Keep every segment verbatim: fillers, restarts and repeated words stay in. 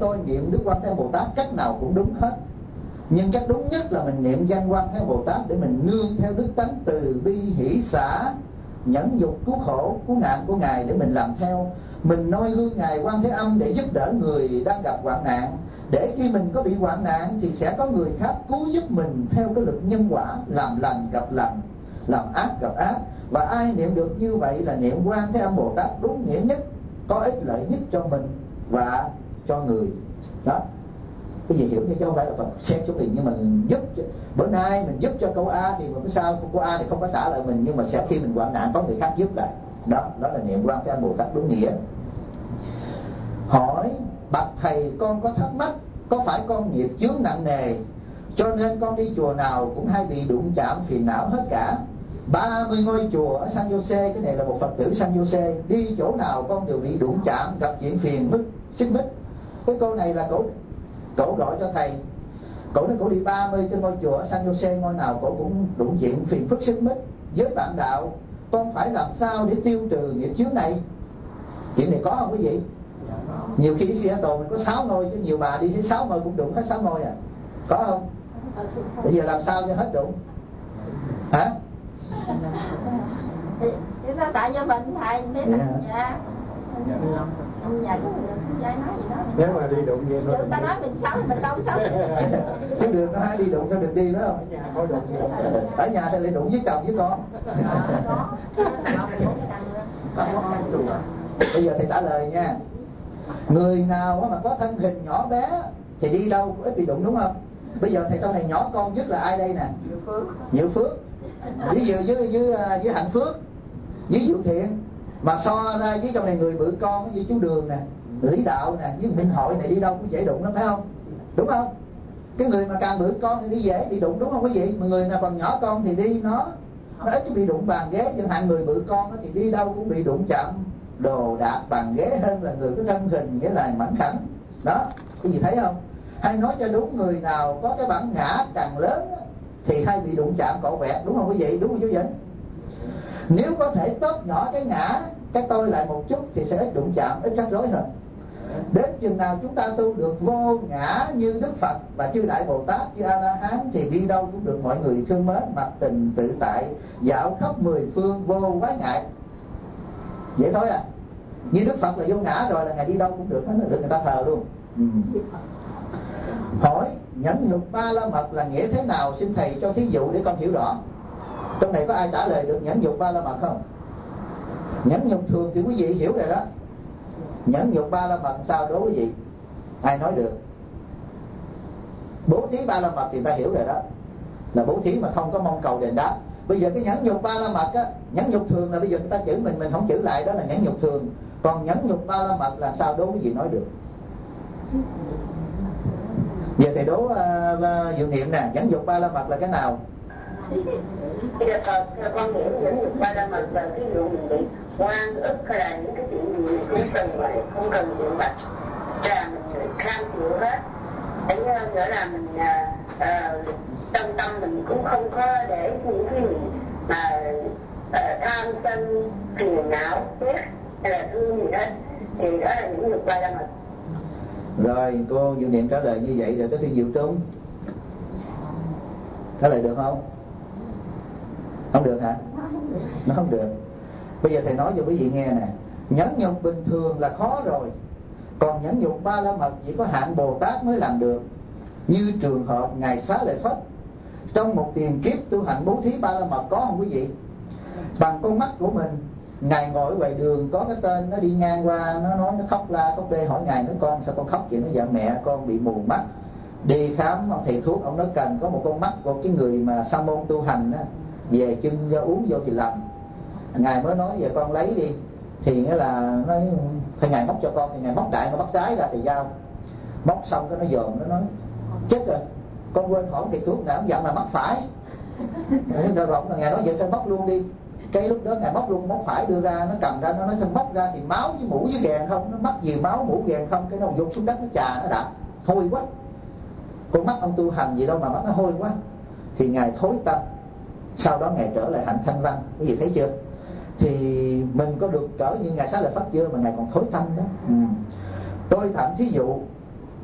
tôi niệm Đức Quan Thế Âm Bồ Tát cách nào cũng đúng hết, nhưng cách đúng nhất là mình niệm danh Quan Thế Âm Bồ Tát để mình nương theo đức tánh từ bi hỷ xả nhẫn nhục cứu khổ cứu nạn của Ngài để mình làm theo. Mình noi gương Ngài Quan Thế Âm để giúp đỡ người đang gặp hoạn nạn, để khi mình có bị hoạn nạn thì sẽ có người khác cứu giúp mình theo cái lực nhân quả, làm lành gặp lành, làm ác gặp ác. Và ai niệm được như vậy là niệm Quan Thế Âm Bồ Tát đúng nghĩa nhất, có ích lợi nhất cho mình và cho người. Đó, cái gì hiểu như chứ không phải là Phật xét số tiền, nhưng mình giúp cho, bữa nay mình giúp cho câu A thì bữa sau câu A thì không có trả lại mình, nhưng mà sẽ khi mình hoạn nạn có người khác giúp lại. Đó, đó là niệm Quan Thế Âm Bồ Tát đúng nghĩa. Hỏi: bạch thầy, con có thắc mắc, có phải con nghiệp chướng nặng nề cho nên con đi chùa nào cũng hay bị đụng chạm phiền não hết cả? ba mươi ngôi chùa ở San Jose, cái này là một Phật tử San Jose, đi chỗ nào con đều bị đụng chạm, gặp chuyện phiền mức xích mích. Cái câu này là cổ cổ gọi cho thầy. Cổ nói cổ đi ba mươi cái ngôi chùa ở San Jose, ngôi nào cổ cũng đụng chuyện phiền phức xích mích. Với bạn đạo, con phải làm sao để tiêu trừ nghiệp chướng này? Chuyện này có không quý vị? Nhiều khi Seattle mình có sáu ngôi, chứ nhiều bà đi thấy sáu ngôi cũng đụng hết sáu ngôi à. Có không? Bây giờ làm sao cho hết đụng? Hả? Thì tại do bệnh thầy nên là dạ. Dạ, dạ nói gì đó. Nếu mà đi đụng vậy thôi. Ta nói mình xấu, mình đâu xấu. Chứ đường nó hay đi đụng sao được đi phải không? Ở nhà thì lại đụng với chồng với con. Bây giờ thầy trả lời nha. Người nào mà có thân hình nhỏ bé thì đi đâu cũng ít bị đụng, đúng không? Bây giờ thầy trong này nhỏ con nhất là ai đây nè? Diệu Phước. Ví dụ với, với, với Hạnh Phước, với Diệu Thiện. Mà so ra với trong này người bự con với chú Đường nè, Lý Đạo nè, với Minh Hội này đi đâu cũng dễ đụng lắm, phải không? Đúng không? Cái người mà càng bự con thì đi dễ bị đụng, đúng không quý vị? Mà người nào còn nhỏ con thì đi nó nó ít bị đụng bàn ghế. Chẳng hạn người bự con thì đi đâu cũng bị đụng chạm đồ đạc bàn ghế hơn là người có thân hình nghĩa là mảnh khảnh. Đó, quý vị thấy không? Hay nói cho đúng, người nào có cái bản ngã càng lớn thì hay bị đụng chạm cọ quẹt, đúng không quý vị? Đúng không chú Vĩnh? Nếu có thể tóm nhỏ cái ngã, cái tôi lại một chút thì sẽ ít đụng chạm, ít rắc rối hơn. Đến chừng nào chúng ta tu được vô ngã như Đức Phật và chư Đại Bồ Tát, chư A-la-hán thì đi đâu cũng được mọi người thương mến, mặc tình tự tại, dạo khắp mười phương vô quái ngại. Vậy thôi à. Như Đức Phật là vô ngã rồi là Ngài đi đâu cũng được hết, được người ta thờ luôn. Ừ. Hỏi: nhẫn nhục ba la mật là nghĩa thế nào? Xin thầy cho thí dụ để con hiểu rõ. Trong này có ai trả lời được nhẫn nhục ba la mật không? Nhẫn nhục thường thì quý vị hiểu rồi đó. Nhẫn nhục ba la mật sao đố quý vị? Ai nói được? Bố thí ba la mật thì ta hiểu rồi đó, là bố thí mà không có mong cầu đền đáp. Bây giờ cái nhẫn nhục ba la mật á, nhẫn nhục thường là bây giờ người ta chửi mình, mình không chửi lại, đó là nhẫn nhục thường. Còn nhẫn nhục ba la mật là sao đố quý vị nói được? Giờ thầy đố uh, uh, Diệu Niệm nè, nhẫn nhục ba la mật là cái nào? Bây giờ theo, theo con hiểu nhẫn nhục ba la mật là ví dụ mình bị oan ức hay là những cái chuyện gì mình cũng cần vậy, không cần chuyện bạch, là mình cam chịu hết. Để nghĩa là mình uh, tâm tâm mình cũng không có để những cái gì mà uh, tham sân phiền não ghét hay là thương gì hết, thì đó là nhẫn nhục ba la mật. Rồi cô Diệu Niệm trả lời như vậy, rồi tới phiên Diệu Trung trả lời được không? Không được hả? Nó không được. Bây giờ thầy nói cho quý vị nghe nè. Nhẫn nhục bình thường là khó rồi, còn nhẫn nhục ba la mật chỉ có hạng Bồ Tát mới làm được. Như trường hợp Ngài Xá Lợi Phất, trong một tiền kiếp tu hành bố thí ba la mật, có không quý vị? Bằng con mắt của mình, Ngài ngồi ở ngoài đường, có cái tên nó đi ngang qua, nó nói, nó khóc la khóc đê, hỏi Ngài, nói con sao con khóc vậy? Nó dạ mẹ con bị mù mắt. Đi khám ông thầy thuốc, ông nói cần có một con mắt của cái người mà sa môn tu hành á, về chân ra uống vô thì lành. Ngài mới nói về con lấy đi, thì nghĩa là nói thầy Ngài móc cho con, thì Ngài móc đại, nó bắt trái ra thì giao. Móc xong cái nó dồn, nó nói chết rồi, con quên hỏi thầy thuốc, Ngài ông dặn là mắc phải. Rồi rộng là Ngài nói vậy thôi móc luôn đi. Cái lúc đó Ngài móc luôn, móc phải đưa ra, nó cầm ra, nó nói xong móc ra thì máu với mũ với ghèn không, nó mắc gì máu mũ ghèn không, cái nó dùng xuống đất nó chà, nó đạp hôi quá. Con mắt ông tu hành gì đâu mà mắt nó hôi quá. Thì Ngài thối tâm, sau đó Ngài trở lại hạnh thanh văn. Quý vị thấy chưa? Thì mình có được trở như Ngài Xá Lợi Phất chưa mà Ngài còn thối tâm đó. Ừ. Tôi thẳng thí dụ,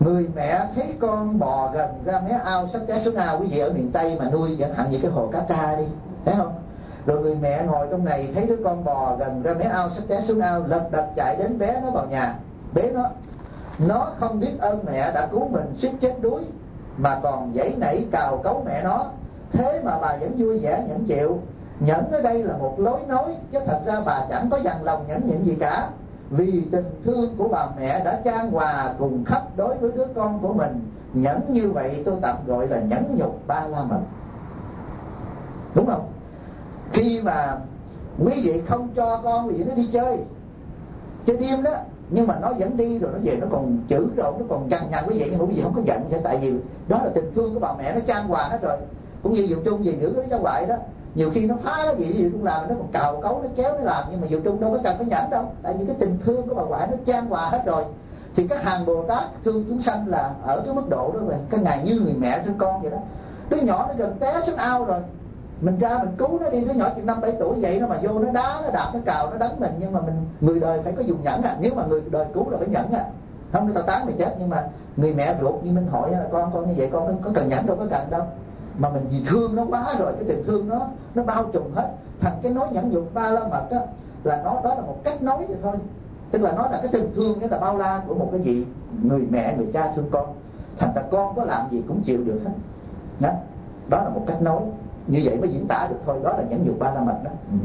Người mẹ thấy con bò gần ra mé ao sắp té xuống ao. Quý vị ở miền Tây mà nuôi chẳng hạn như cái hồ Cá Tra đi, thấy không? Rồi người mẹ ngồi trong này thấy đứa con bò gần ra mé ao sắp té xuống ao, lật đật chạy đến bé nó vào nhà, bế nó. Nó không biết ơn mẹ đã cứu mình suýt chết đuối, mà còn giãy nảy cào cấu mẹ nó. Thế mà bà vẫn vui vẻ nhẫn chịu. Nhẫn ở đây là một lối nói, chứ thật ra bà chẳng có dằn lòng nhẫn nhịn gì cả. Vì tình thương của bà mẹ đã chan hòa cùng khắp đối với đứa con của mình. Nhẫn như vậy tôi tạm gọi là nhẫn nhục ba la mật. Đúng không? Khi mà quý vị không cho con quý vị nó đi chơi chơi đêm đó, nhưng mà nó vẫn đi, rồi nó về nó còn chữ rồi nó còn cằn nhằn quý vị, nhưng mà quý vị không có giận gì, tại vì đó là tình thương của bà mẹ nó chan hòa hết rồi. Cũng như Diệu Trung về nữa cái cháu ngoại đó, nhiều khi nó phá cái gì Diệu Trung làm nó còn cào cấu, nó kéo nó làm, nhưng mà Diệu Trung đâu có cần phải nhẫn đâu, tại vì cái tình thương của bà ngoại nó chan hòa hết rồi. Thì các hàng Bồ Tát thương chúng sanh là ở cái mức độ đó rồi. Cái ngày như người mẹ thương con vậy đó. Đứa nhỏ nó gần té xuống ao rồi, mình ra mình cứu nó đi. Đứa nhỏ chừng năm bảy tuổi vậy nó mà vô nó đá, nó đạp, nó cào, nó đánh mình. Nhưng mà mình người đời phải có dùng nhẫn à. Nếu mà người đời cứu là phải nhẫn à. Không người ta tán mày chết. Nhưng mà người mẹ ruột như Minh Hội là con con như vậy, con có cần nhẫn đâu, có cần đâu. Mà mình vì thương nó quá rồi, cái tình thương nó nó bao trùm hết. Thành cái nói nhẫn nhục ba la mật đó là nó đó là một cách nói vậy thôi. Tức là nó là cái tình thương, cái là bao la của một cái vị người mẹ, người cha thương con. Thành ra con có làm gì cũng chịu được hết. Đó, đó là một cách nói. Như vậy mới diễn tả được thôi. Đó là nhẫn nhục ba la mật đó. ừ.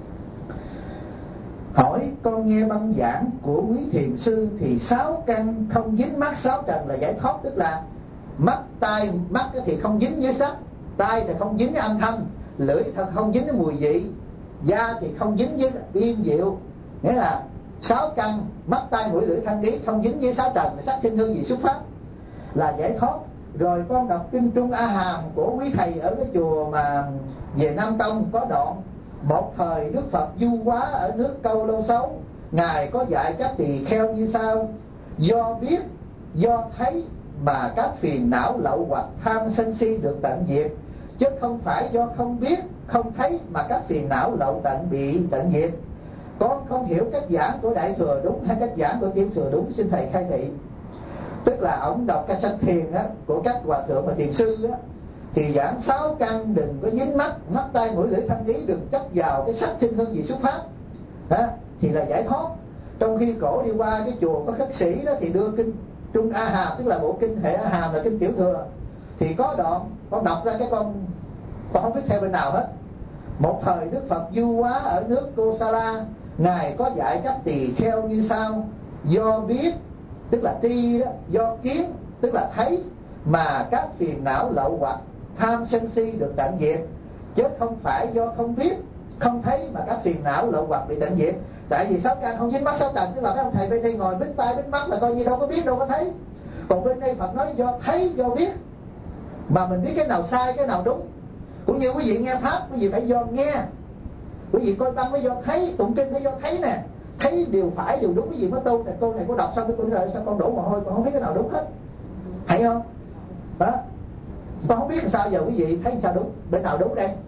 Hỏi con nghe băng giảng của quý thiền sư thì sáu căn không dính mắc sáu trần là giải thoát. Tức là mắt, tai, mắt thì không dính với sắc, tai thì không dính với âm thanh, lưỡi thì không dính với mùi vị, da thì không dính với yên diệu. Nghĩa là sáu căn mắt, tai, mũi, lưỡi, thân, ý không dính với sáu trần, sắc, thiên, hương, vị, xuất pháp là giải thoát. Rồi con đọc kinh Trung A Hàm của quý thầy ở cái chùa mà về Nam Tông có đoạn: một thời Đức Phật du hóa ở nước Câu Lâu Xấu, ngài có dạy các tỳ kheo như sau: do biết, do thấy mà các phiền não lậu hoặc tham sân si được tận diệt, chứ không phải do không biết, không thấy mà các phiền não lậu tận bị tận diệt. Con không hiểu cách giảng của Đại Thừa đúng hay cách giảng của Tiểu Thừa đúng, xin thầy khai thị. Tức là ông đọc cái sách thiền á, của các hòa thượng và thiền sư á, thì giảng sáu căn đừng có dính mắt, mắt, tai, mũi, lưỡi, thân, ý, đừng chấp vào cái sắc, thiên, hương, vị, xuất pháp đó, thì là giải thoát. Trong khi cổ đi qua cái chùa có khất sĩ đó thì đưa kinh Trung A Hàm, tức là bộ kinh hệ A Hàm là kinh Tiểu Thừa, thì có đoạn con đọc ra cái con con không biết theo bên nào hết. Một thời Đức Phật du hóa ở nước Kosala, ngài có dạy các tỳ kheo như sau: do biết, tức là tri đó, do kiến, tức là thấy mà các phiền não lậu hoặc tham sân si được tận diệt, chứ không phải do không biết, không thấy mà các phiền não lậu hoặc bị tận diệt. Tại vì sáu căn không dính mắt sáu trần, tức là mấy ông thầy bên đây ngồi bít tai bít mắt là coi như đâu có biết, đâu có thấy. Còn bên đây Phật nói do thấy, do biết, mà mình biết cái nào sai, cái nào đúng. Cũng như quý vị nghe pháp, quý vị phải do nghe. Quý vị coi tâm phải do thấy, tụng kinh phải do thấy nè, thấy điều phải, điều đúng. Quý vị mới tu. Thì cô này cô đọc xong cái cô nói sao con đổ mồ hôi, con không biết cái nào đúng hết, hay không? Đó, con không biết làm sao giờ quý vị thấy sao đúng, bên nào đúng đây?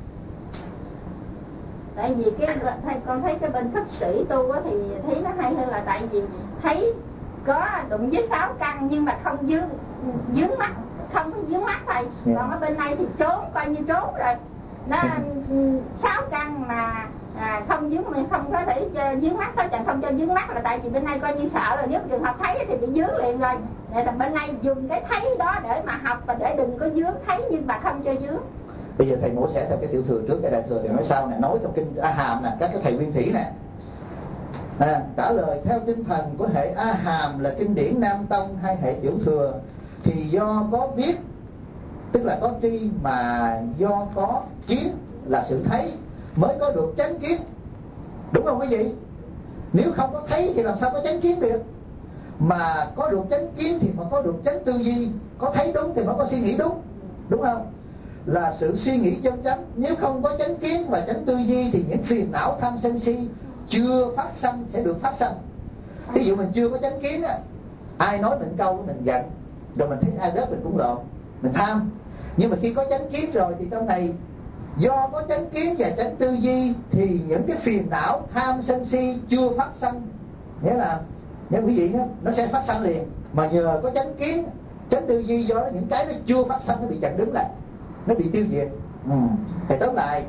Tại vì cái con thấy cái bên khất sĩ tu á thì thấy nó hay hơn, là tại vì thấy có đụng với sáu căn nhưng mà không dướng dướng mắt, không có dướng mắt thầy. Yeah. Còn ở bên này thì trốn, coi như trốn rồi. Nó sáu căn mà à, không dướng, không có thể dướng mắt, sáu trần không cho dướng mắt, là tại vì bên này coi như sợ rồi, nếu trường hợp thấy thì bị dướng liền rồi. Nên là bên này dùng cái thấy đó để mà học và để đừng có dướng, thấy nhưng mà không cho dướng. Bây giờ thầy mổ xẻ theo cái Tiểu Thừa trước, cái Đại Thừa thì nói sau nè, nói theo kinh A Hàm nè, các cái thầy nguyên thủy nè. À, trả lời theo tinh thần của hệ A Hàm là kinh điển Nam Tông hay hệ Tiểu Thừa, thì do có biết, tức là có tri, mà do có kiến là sự thấy mới có được chánh kiến. Đúng không quý vị? Nếu không có thấy thì làm sao có chánh kiến được? Mà có được chánh kiến thì mới có được chánh tư duy, có thấy đúng thì mới có suy nghĩ đúng. Đúng không? Là sự suy nghĩ chân chánh. Nếu không có chánh kiến và chánh tư duy thì những phiền não tham sân si chưa phát sanh sẽ được phát sanh. Ví dụ mình chưa có chánh kiến á, ai nói mình câu mình giận, rồi mình thấy ai rớt mình cũng lộn, mình tham. Nhưng mà khi có chánh kiến rồi thì trong này do có chánh kiến và chánh tư duy thì những cái phiền não tham sân si chưa phát sanh. Nghĩa là Nếu quý vị nó, nó sẽ phát sanh liền. Mà nhờ có chánh kiến, chánh tư duy, do đó những cái nó chưa phát sanh nó bị chặn đứng lại, nó bị tiêu diệt. ừ. Thì tóm lại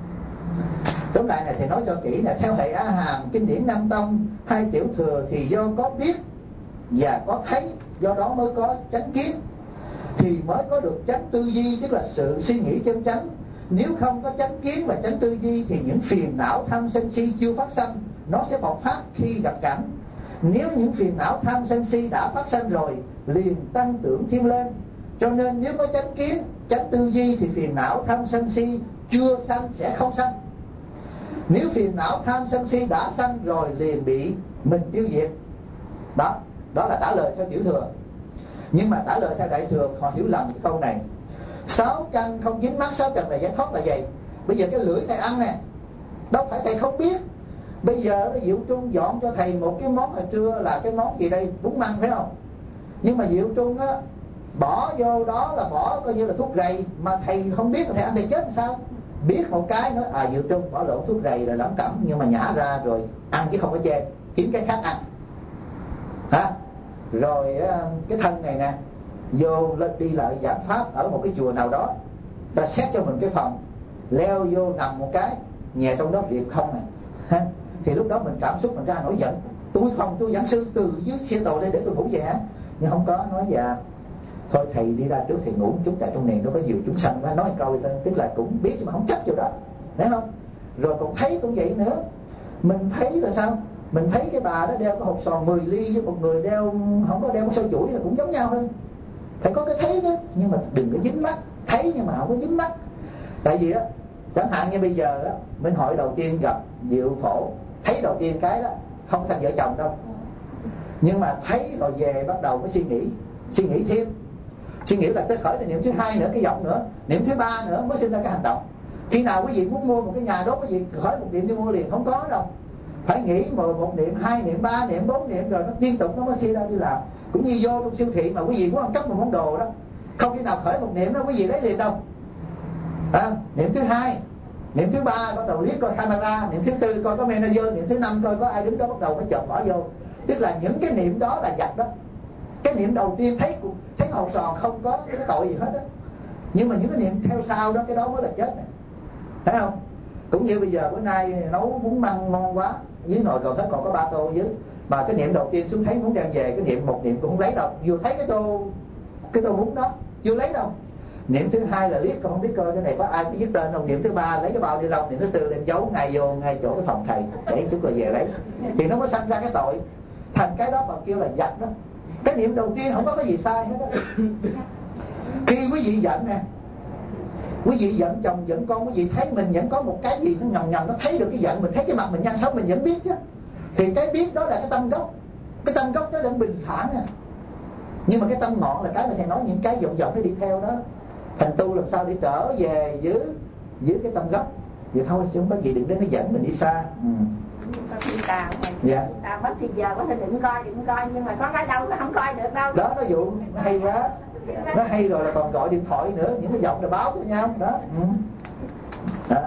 Tóm lại này thầy nói cho kỹ là theo thầy A Hàm, kinh điển Nam Tông hay Tiểu Thừa thì do có biết và có thấy, do đó mới có chánh kiến, thì mới có được chánh tư duy, tức là sự suy nghĩ chân chánh. Nếu không có chánh kiến và chánh tư duy thì những phiền não tham sân si chưa phát sanh, nó sẽ bộc phát khi gặp cảnh. Nếu những phiền não tham sân si đã phát sanh rồi, liền tăng tưởng thiên lên. Cho nên nếu có chánh kiến, chánh tư duy thì phiền não tham sân si chưa sanh sẽ không sanh. Nếu phiền não tham sân si đã sanh rồi, liền bị mình tiêu diệt. Đó, đó là trả lời theo Tiểu Thừa. Nhưng mà trả lời theo Đại Thừa họ hiểu lầm cái câu này. Sáu căn không dính mắc, sáu trần là giải thoát là vậy. Bây giờ cái lưỡi thầy ăn nè, đâu phải thầy không biết. Bây giờ nó Diệu Trung dọn cho thầy một cái món hồi trưa là cái món gì đây? Bún măng phải không? Nhưng mà Diệu Trung á, bỏ vô đó là bỏ coi như là thuốc rầy. Mà thầy không biết thầy ăn thầy chết làm sao? Biết một cái nói à Diệu Trung bỏ lộn thuốc rầy rồi lắm cẩm, nhưng mà nhả ra rồi ăn chứ không có chê, kiếm cái khác ăn. Hả? Rồi cái thân này nè, vô lên đi lại giảng pháp ở một cái chùa nào đó, ta xét cho mình cái phòng, leo vô nằm một cái, nhà trong đó riệp không à. Ha? Thì lúc đó mình cảm xúc mình ra nổi giận, tôi không, tôi giảng sư từ dưới xe tàu đây để tôi ngủ về hả? Nhưng không có, nói dạ thôi thầy đi ra trước thầy ngủ một chút, tại trong này nó có nhiều chúng sanh quá, nói một câu tức là cũng biết nhưng mà không chấp vào đó, thấy không? Rồi còn thấy cũng vậy nữa, mình thấy là sao? Mình thấy cái bà đó đeo cái hộp sòn mười ly với một người đeo không có đeo cái sâu chuỗi thì cũng giống nhau thôi. Phải có cái thấy chứ, nhưng mà đừng có dính mắt. Thấy nhưng mà không có dính mắt. Tại vì á, chẳng hạn như bây giờ á, Minh Hội đầu tiên gặp Diệu Phổ, thấy đầu tiên cái đó không có thành vợ chồng đâu. Nhưng mà thấy rồi về bắt đầu mới suy nghĩ, suy nghĩ thêm, suy nghĩ là tới khởi là niệm thứ hai nữa, cái giọng nữa, niệm thứ ba nữa mới sinh ra cái hành động. Khi nào quý vị muốn mua một cái nhà đó, quý vị khởi một niệm đi mua liền, không có đâu. Phải nghĩ một niệm, hai niệm, ba niệm, bốn niệm rồi nó liên tục nó mới suy ra đi làm. Cũng như vô trong siêu thị mà quý vị muốn ăn cắp một món đồ đó, không khi nào khởi một niệm đó quý vị lấy liền đâu. À, niệm thứ hai, niệm thứ ba bắt đầu liếc coi camera, niệm thứ tư coi có manager, niệm thứ năm coi có ai đứng đó bắt đầu mới chọn bỏ vô. Tức là những cái niệm đó là giặc đó. Cái niệm đầu tiên thấy thấy hột sòn không có cái tội gì hết đó. Nhưng mà những cái niệm theo sau đó, cái đó mới là chết này. Thấy không? Cũng như bây giờ bữa nay nấu bún măng ngon quá, dưới nồi còn hết còn có ba tô dưới, mà cái niệm đầu tiên xuống thấy muốn đem về, cái niệm một niệm cũng không lấy đâu, vừa thấy cái tô cái tô bún đó chưa lấy đâu. Niệm thứ hai là liếc không biết coi cái này có ai biết tên không. Niệm thứ ba lấy cái bao ni lông, niệm thứ tư đem giấu ngay vô ngay chỗ cái phòng thầy để chút là về lấy, thì nó mới sanh ra cái tội. Thành cái đó Phật kêu là giặc đó. Cái niệm đầu tiên không có cái gì sai hết đó. Khi quý vị giận nè, quý vị giận chồng giận con, quý vị thấy mình vẫn có một cái gì nó ngầm ngầm nó thấy được cái giận, mình thấy cái mặt mình nhăn xấu mình vẫn biết chứ. Thì cái biết đó là cái tâm gốc. Cái tâm gốc đó là bình thản nè. Nhưng mà cái tâm ngọn là cái mà thầy nói, những cái vọng vọng nó đi theo đó. Thành tu làm sao để trở về dưới dưới cái tâm gốc. Vậy thôi chứ không có gì, đừng đến nó dẫn mình đi xa. Ừ. Tao dạ. Tao mất thì giờ có thể đừng coi đừng coi, nhưng mà có cái đâu nó không coi được đâu. Đó nó dụ nó hay quá. Nó hay rồi là còn gọi điện thoại nữa, những cái giọng là báo cho nhau đó. Ừ. Đó.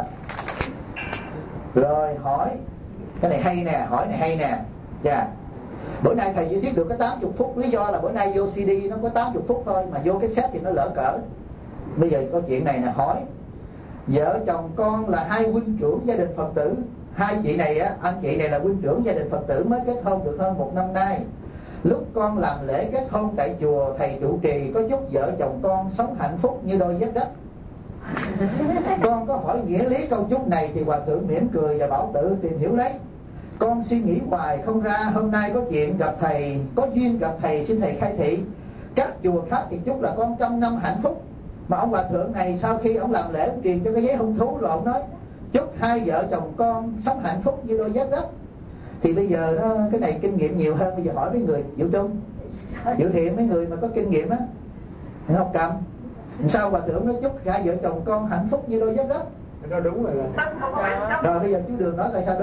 Rồi hỏi cái này hay nè, hỏi này hay nè. Dạ. Bữa nay thầy chỉ thiết được cái tám mươi phút, lý do là bữa nay vô xê đê nó có tám mươi phút thôi, mà vô cái set thì nó lỡ cỡ. Bây giờ có chuyện này nè, hỏi vợ chồng con là hai huynh trưởng gia đình Phật tử. Hai chị này á, anh chị này là huynh trưởng gia đình Phật tử mới kết hôn được hơn một năm nay. Lúc con làm lễ kết hôn tại chùa, thầy trụ trì có chúc vợ chồng con sống hạnh phúc như đôi giáp đất. Con có hỏi nghĩa lý câu chúc này thì hòa thượng mỉm cười và bảo tự tìm hiểu lấy. Con suy nghĩ hoài không ra, hôm nay có chuyện gặp thầy, có duyên gặp thầy, xin thầy khai thị. Các chùa khác thì chúc là con trăm năm hạnh phúc, mà ông hòa thượng này sau khi ông làm lễ ông truyền cho cái giấy hung thú rồi ông nói chúc hai vợ chồng con sống hạnh phúc như đôi giáp đất. Thì bây giờ đó, cái này kinh nghiệm nhiều hơn, bây giờ hỏi mấy người Diệu Trung, Diệu Thiện, mấy người mà có kinh nghiệm á, học cầm sao hòa thượng nói chúc hai vợ chồng con hạnh phúc như đôi giáp đất. Nó đúng rồi. Rồi bây giờ chú Đường nói tại sao đúng? Đúng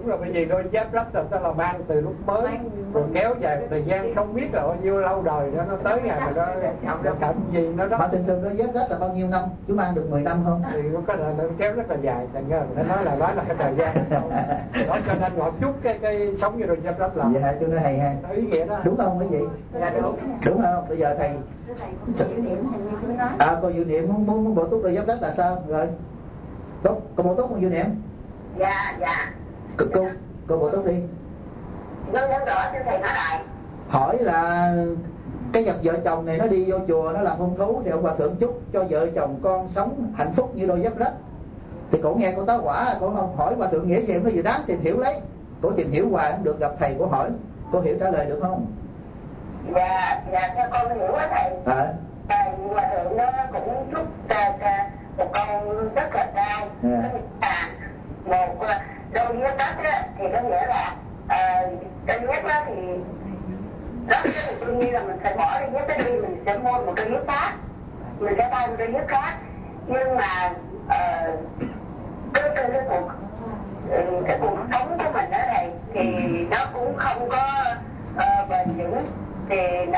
đúng rồi, bởi vì đôi dép lắp là là mang từ lúc mới rồi kéo dài thời gian không biết là bao nhiêu lâu đời đó, nó tới ngày mà nó nó cảm gì nó đó. Mà thường thường đôi dép rất là bao nhiêu năm? Chú mang được mười năm không? Thì có là nó kéo rất là dài, thành ra mình nói là nói là cái thời gian đó, cho nên một chút cái cái sống như đôi dép lắp là. Dạ, chú nói hay ha. Ý nghĩa đó. Đúng không quý vị? Dạ đúng. Đúng không? Bây giờ thầy Diệu Niệm hình như cũng nói. À, cô Diệu Niệm muốn muốn, muốn bổ túc đôi dép lắp là sao? Rồi. Tốt, cô bổ túc con Diệu Niệm. Dạ, dạ. Cô, cô, cô bổ túc đi. Vâng, vâng, rõ, xin thầy nói lại. Hỏi là cái cặp vợ chồng này nó đi vô chùa nó làm hôn thú, thì ông Hòa Thượng chúc cho vợ chồng con sống hạnh phúc như đôi dép rách. Thì cổ nghe cô tá quả, cổ không hỏi Hòa Thượng nghĩa gì, nó vừa đáng tìm hiểu lấy. Cổ tìm hiểu hoài không được, gặp thầy cổ hỏi, cô hiểu trả lời được không? Dạ, dạ, theo con hiểu á thầy. À. À, Hòa Thượng nó cũng chúc à, à, một con rất là cao. Yeah. À, một đôi dép đất á, thì có nghĩa là à, đôi dép đó thì đó thì đương nhiên là mình phải bỏ đôi dép đó đi, mình sẽ mua một đôi dép khác, mình sẽ thay một đôi dép khác. Nhưng mà uh, cái, cái, cái cuộc cái cuộc sống của mình đó này thì nó cũng không có uh, bền vững, thì nó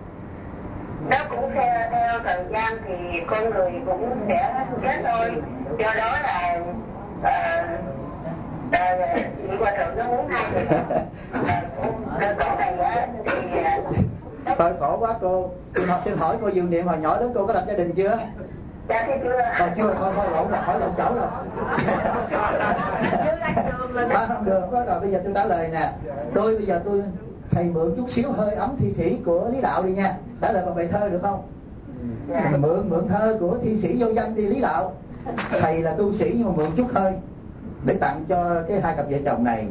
nó cũng theo, theo thời gian thì con người cũng sẽ chết thôi. Do đó là uh, uh, chị Hòa Thượng nó muốn hai người uh, con này á thì uh, thôi khổ quá cô. Tôi học xin hỏi cô Diệu Niệm hồi nhỏ đến cô có lập gia đình chưa? Dạ thì chưa. Còn chưa, thôi thôi lộn rồi, hỏi lộn chẩu rồi. Chưa ra trường là À, không được, có rồi bây giờ tôi trả lời nè. Tôi bây giờ tôi thầy mượn chút xíu hơi ấm thi sĩ của Lý Đạo đi nha. Trả lời bằng bài thơ được không? Dạ. Mượn mượn thơ của thi sĩ vô danh đi Lý Đạo. Thầy là tu sĩ nhưng mà mượn chút hơi để tặng cho cái hai cặp vợ chồng này.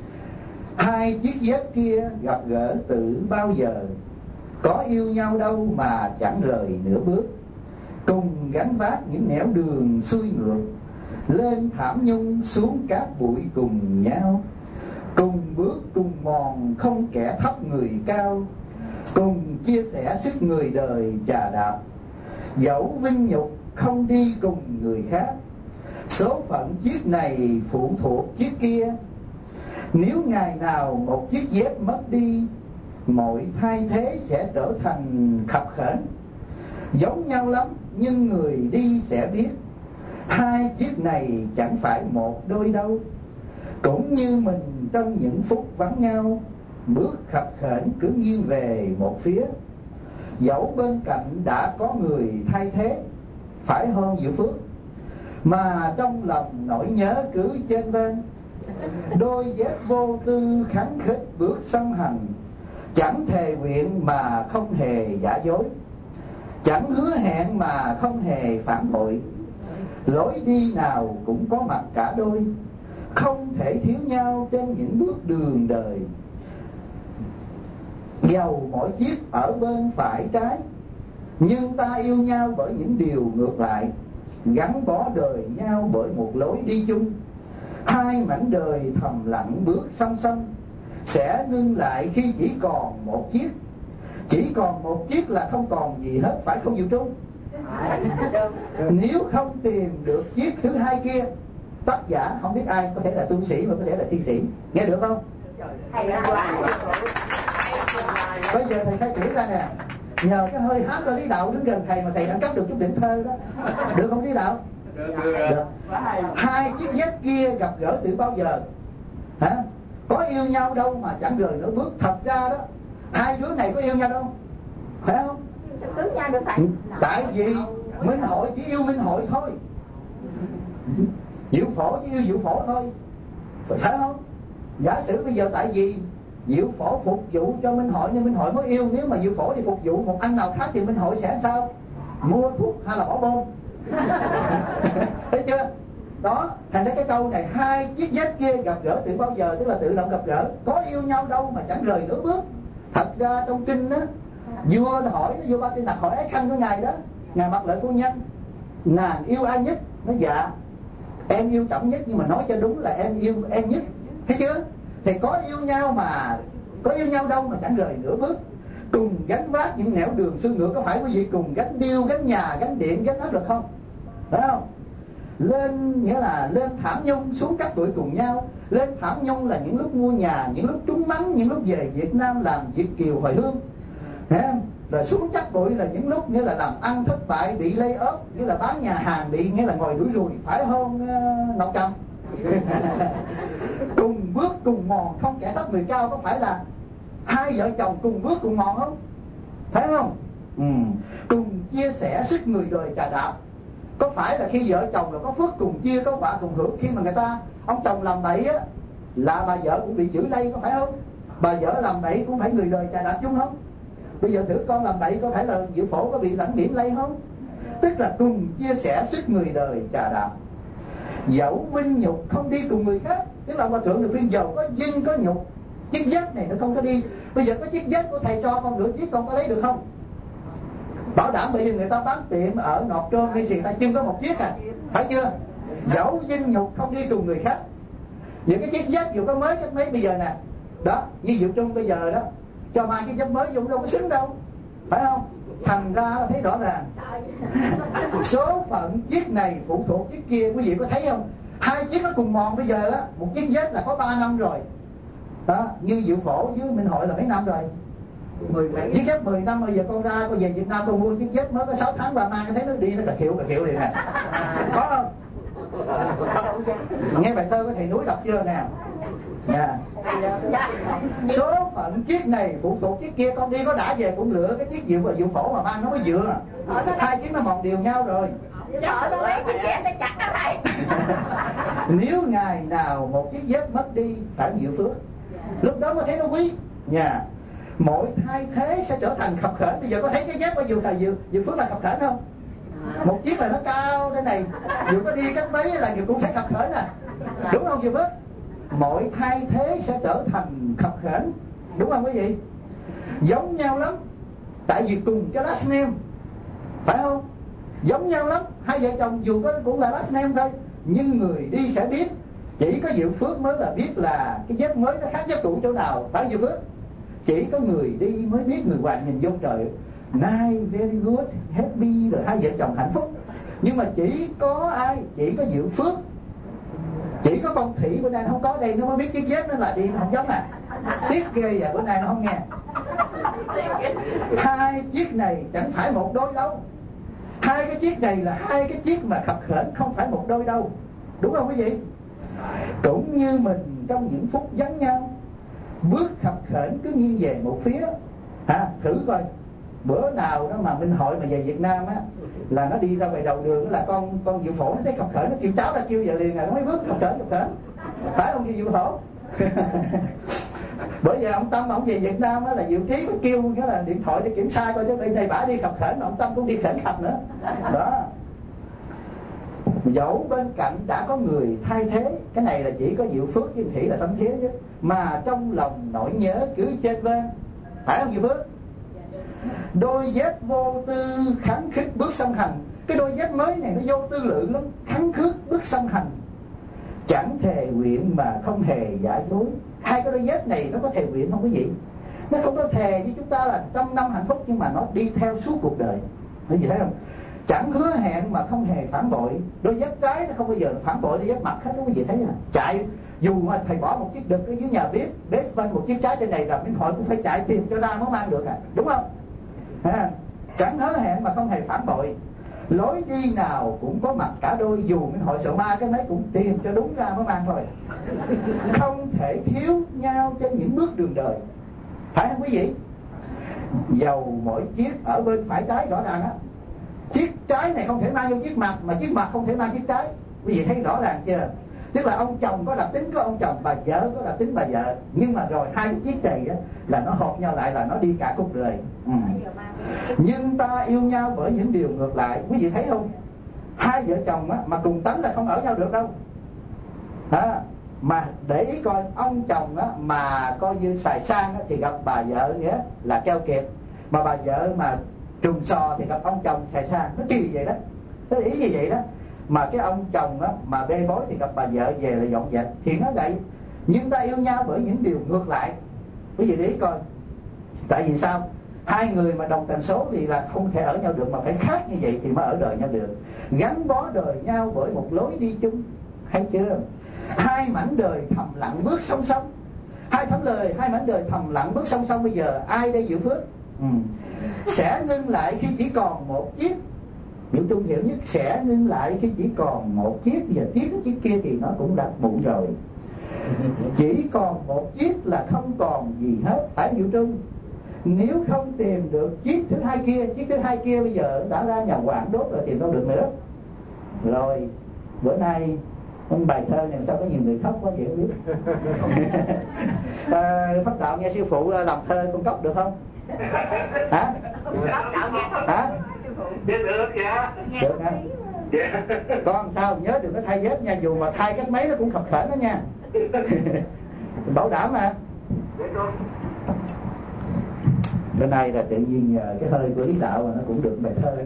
Hai chiếc dép kia gặp gỡ từ bao giờ, có yêu nhau đâu mà chẳng rời nửa bước. Cùng gánh vác những nẻo đường xuôi ngược, lên thảm nhung xuống cát bụi cùng nhau. Cùng bước cùng mòn không kẻ thấp người cao, cùng chia sẻ sức người đời chà đạp. Dẫu vinh nhục không đi cùng người khác, số phận chiếc này phụ thuộc chiếc kia. Nếu ngày nào một chiếc dép mất đi, mọi thay thế sẽ trở thành khập khểnh. Giống nhau lắm nhưng người đi sẽ biết, hai chiếc này chẳng phải một đôi đâu. Cũng như mình trong những phút vắng nhau, bước khập khểnh cứ nghiêng về một phía. Dẫu bên cạnh đã có người thay thế, phải hơn Diệu Phước, mà trong lòng nỗi nhớ cứ chênh vênh. Đôi dép vô tư kháng khích bước song hành, chẳng thề nguyện mà không hề giả dối, chẳng hứa hẹn mà không hề phản bội. Lối đi nào cũng có mặt cả đôi, không thể thiếu nhau trên những bước đường đời. Dầu mỗi chiếc ở bên phải trái, nhưng ta yêu nhau bởi những điều ngược lại, gắn bó đời nhau bởi một lối đi chung. Hai mảnh đời thầm lặng bước song song, sẽ ngưng lại khi chỉ còn một chiếc. Chỉ còn một chiếc là không còn gì hết, phải không Diệu Trung? Nếu không tìm được chiếc thứ hai kia, tác giả không biết ai, có thể là tu sĩ mà có thể là thiên sĩ. Nghe được không? Bây giờ thầy khai chỉ ra nè, nhờ cái hơi hám của Lý Đạo đứng gần thầy mà thầy đã cấp được chút định thơ đó. Được không Lý Đạo? Được, được. Được. Hai chiếc dép kia gặp gỡ từ bao giờ? Hả? Có yêu nhau đâu mà chẳng rời nửa bước. Thật ra đó, hai đứa này có yêu nhau đâu, phải không? Cứu nhau được thầy. Tại vì Minh Hội chỉ yêu Minh Hội thôi, Diệu Phổ chỉ yêu Diệu Phổ thôi, phải không? Giả sử bây giờ tại vì Diệu Phổ phục vụ cho Minh Hội nên Minh Hội mới yêu. Nếu mà Diệu Phổ đi phục vụ một anh nào khác thì Minh Hội sẽ sao? Mua thuốc hay là bỏ bom. Thấy chưa? Đó, thành ra cái câu này hai chiếc dép kia gặp gỡ từ bao giờ, tức là tự động gặp gỡ. Có yêu nhau đâu mà chẳng rời nửa bước. Thật ra trong kinh đó, vua hỏi, vua Ba Tư Nặc hỏi Ái Khanh của ngài đó, ngài Mặc Lợi phu nhân, nàng yêu ai nhất? Nói dạ em yêu Trọng nhất, nhưng mà nói cho đúng là em yêu em nhất. Thấy chưa? Thì có yêu nhau mà, có yêu nhau đâu mà chẳng rời nửa bước. Cùng gánh vác những nẻo đường xuôi ngược, có phải quý vị cùng gánh điêu, gánh nhà, gánh điện, gánh áp lực không? Phải không? lên nghĩa là lên thảm nhung xuống các tuổi cùng nhau. Lên thảm nhung là những lúc mua nhà, những lúc trúng mắng, những lúc về Việt Nam làm Việt kiều hồi hương. Rồi xuống chắc bụi là những lúc nghĩa là làm ăn thất bại, bị lay off, nghĩa là bán nhà hàng, bị nghĩa là ngồi đuổi ruồi, phải không uh, Ngọc Trâm? Cùng bước cùng mòn, không kẻ thấp người cao, có phải là hai vợ chồng cùng bước cùng mòn không? Phải không? Ừ. Cùng chia sẻ sức người đời trà đạp. Có phải là khi vợ chồng là có phước cùng chia, có quả cùng hưởng? Khi mà người ta, ông chồng làm bậy á, là bà vợ cũng bị chửi lây, có phải không? Bà vợ làm bậy cũng phải người đời trà đạp chung không? Bây giờ thử con làm bậy có phải là Diệu Phổ có bị lãnh điểm lây không? Tức là cùng chia sẻ sức người đời trà đạp. Dẫu vinh nhục không đi cùng người khác. Tức là Hòa Thượng được khuyên giàu có vinh có nhục, chiếc dép này nó không có đi. Bây giờ có chiếc dép của thầy cho con nửa chiếc, con có lấy được không? Bảo đảm bây giờ người ta bán tiệm ở Nọt Trơn hay gì, người ta chưng có một chiếc à, phải chưa? Dẫu vinh nhục không đi cùng người khác. Những cái chiếc dép dù có mới cách mấy bây giờ nè, đó, như Diệu Trung bây giờ đó, cho mai cái dép mới dùng đâu có xứng đâu, phải không? Thành ra là thấy rõ ràng số phận chiếc này phụ thuộc chiếc kia. Quý vị có thấy không? Hai chiếc nó cùng mòn bây giờ á, một chiếc dép là có ba năm rồi đó, như Diệu Phổ với Minh Hội là mấy năm rồi, chiếc dép mười năm. Bây giờ con ra con về Việt Nam con mua chiếc dép mới có sáu tháng ba mang, thấy nó đi nó cà kiệu cà kiệu liền nè, có không? Nghe bài thơ của thầy Núi đọc chưa nè? Yeah. Số phận chiếc này phụ thuộc chiếc kia. Con đi có đã về cũng lựa cái chiếc Diệu và Diệu Phổ mà mang nó mới vừa. Hai chiếc nó mòn đều nhau rồi. Nếu ngày nào một chiếc dép mất đi phải Diệu phước, lúc đó mới thấy nó quý nhà. Mỗi thay thế sẽ trở thành khập khểnh. Bây giờ có thấy cái dép của Diệu thầy Diệu, Diệu phước là khập khểnh không? Một chiếc là nó cao thế này, Diệu có đi cách mấy là Diệu cũng thấy khập khểnh à, đúng không Diệu phước? Mỗi thay thế sẽ trở thành khập khểnh, đúng không quý vị? Giống nhau lắm, tại vì cùng cái last name, phải không? Giống nhau lắm, hai vợ chồng dù có cũng là last name thôi, nhưng người đi sẽ biết. Chỉ có Diệu Phước mới là biết là cái dép mới nó khác dép cũ chỗ nào, phải Diệu Phước? Chỉ có người đi mới biết. Người Hoàng nhìn vô trời, nice, very good, happy, rồi hai vợ chồng hạnh phúc. Nhưng mà chỉ có ai? Chỉ có Diệu Phước, chỉ có con Thủy bữa nay nó không có đây, nó mới biết chiếc dép nó là đi, nó không giống à. Tiếc ghê à, bữa nay nó không nghe. Hai chiếc này chẳng phải một đôi đâu. Hai cái chiếc này là hai cái chiếc mà khập khểnh, không phải một đôi đâu, đúng không quý vị? Cũng như mình trong những phút vắng nhau, bước khập khểnh cứ nghiêng về một phía à, thử coi bữa nào đó mà Minh Hội mà về Việt Nam á, là nó đi ra ngoài đầu đường là con con Diệu Phổ nó thấy khập khểnh nó kêu cháu ra kêu về liền, là nó mới bước khập khểnh khập khểnh, phải không Diệu Phổ? Bởi vậy ông Tâm ông về Việt Nam á là Diệu Trí mới kêu cái là điện thoại để kiểm tra coi chứ bên đây bả đi khập khểnh, ông Tâm cũng đi khểnh khập nữa đó. Dẫu bên cạnh đã có người thay thế, cái này là chỉ có Diệu Phước với Thủy là tâm thế chứ, mà trong lòng nỗi nhớ cứ trên bên, phải không Diệu Phước? Đôi dép vô tư kháng khích bước song hành. Cái đôi dép mới này nó vô tư lự lắm, kháng khích bước song hành, chẳng thề nguyện mà không hề giả dối. Hai cái đôi dép này nó có thề nguyện không quý vị? Nó không có thề với chúng ta là trăm năm hạnh phúc, nhưng mà nó đi theo suốt cuộc đời. Quý vị thấy không? Chẳng hứa hẹn mà không hề phản bội. Đôi dép trái nó không bao giờ phản bội đôi dép mặt hết đó quý vị thấy không? Chạy dù mà thầy bỏ một chiếc đực ở dưới nhà bếp, bếp bên một chiếc trái trên này là Minh Hội cũng phải chạy tìm cho ra mới mang được à, đúng không? À, chẳng hứa hẹn mà không hề phản bội. Lối đi nào cũng có mặt cả đôi, dù Minh Hội sợ ma cái mấy cũng tìm cho đúng ra mới mang thôi. Không thể thiếu nhau trên những bước đường đời, phải không quý vị? Dầu mỗi chiếc ở bên phải trái rõ ràng á, chiếc trái này không thể mang vô chiếc mặt, mà chiếc mặt không thể mang chiếc trái. Quý vị thấy rõ ràng chưa? Tức là ông chồng có đặc tính của ông chồng, bà vợ có đặc tính bà vợ, nhưng mà rồi hai cái chiếc này á, là nó hợp nhau lại là nó đi cả cuộc đời. Ừ. Nhưng ta yêu nhau bởi những điều ngược lại. Quý vị thấy không? Hai vợ chồng á, mà cùng tánh là không ở nhau được đâu à, mà để ý coi, ông chồng á, mà coi như xài sang á, thì gặp bà vợ nghĩa là keo kiệt, mà bà vợ mà trùng sò thì gặp ông chồng xài sang. Nó kỳ vậy đó, nó ý như vậy đó. Mà cái ông chồng á, mà bê bối thì gặp bà vợ về là dọn dẹp, thì nó vậy. Nhưng ta yêu nhau bởi những điều ngược lại. Quý vị để ý coi, tại vì sao? Hai người mà đồng tần số thì là không thể ở nhau được, mà phải khác như vậy thì mới ở đời nhau được. Gắn bó đời nhau bởi một lối đi chung, hay chưa? Hai mảnh đời thầm lặng bước song song. Hai thấm lời, hai mảnh đời thầm lặng bước song song. Bây giờ ai đây dự phước? Ừ. Sẽ ngưng lại khi chỉ còn một chiếc. Hiểu Trung hiểu nhất, sẽ ngưng lại khi chỉ còn một chiếc. Giờ tiếc cái chiếc kia thì nó cũng đã muộn rồi. Chỉ còn một chiếc là không còn gì hết, phải Hiểu Trung. Nếu không tìm được chiếc thứ hai kia, chiếc thứ hai kia bây giờ đã ra nhà Quảng đốt rồi, tìm đâu được nữa. Rồi bữa nay ông bài thơ này sao có nhiều người khóc quá vậy không biết. à, Pháp Đạo nghe sư phụ làm thơ con cốc được không? Hả? Pháp Đạo nghe không? Hả? Biết được dạ. Được hả? Dạ. Con sao nhớ đừng có thay dép nha, dù mà thay cách mấy nó cũng khập khểnh đó nha. Bảo đảm mà. Bữa nay là tự nhiên nhờ cái hơi của Lý Đạo mà nó cũng được bài thơ.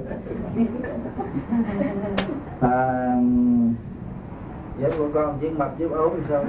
À, dép của con chiếc mặt chiếc ốm thì sao?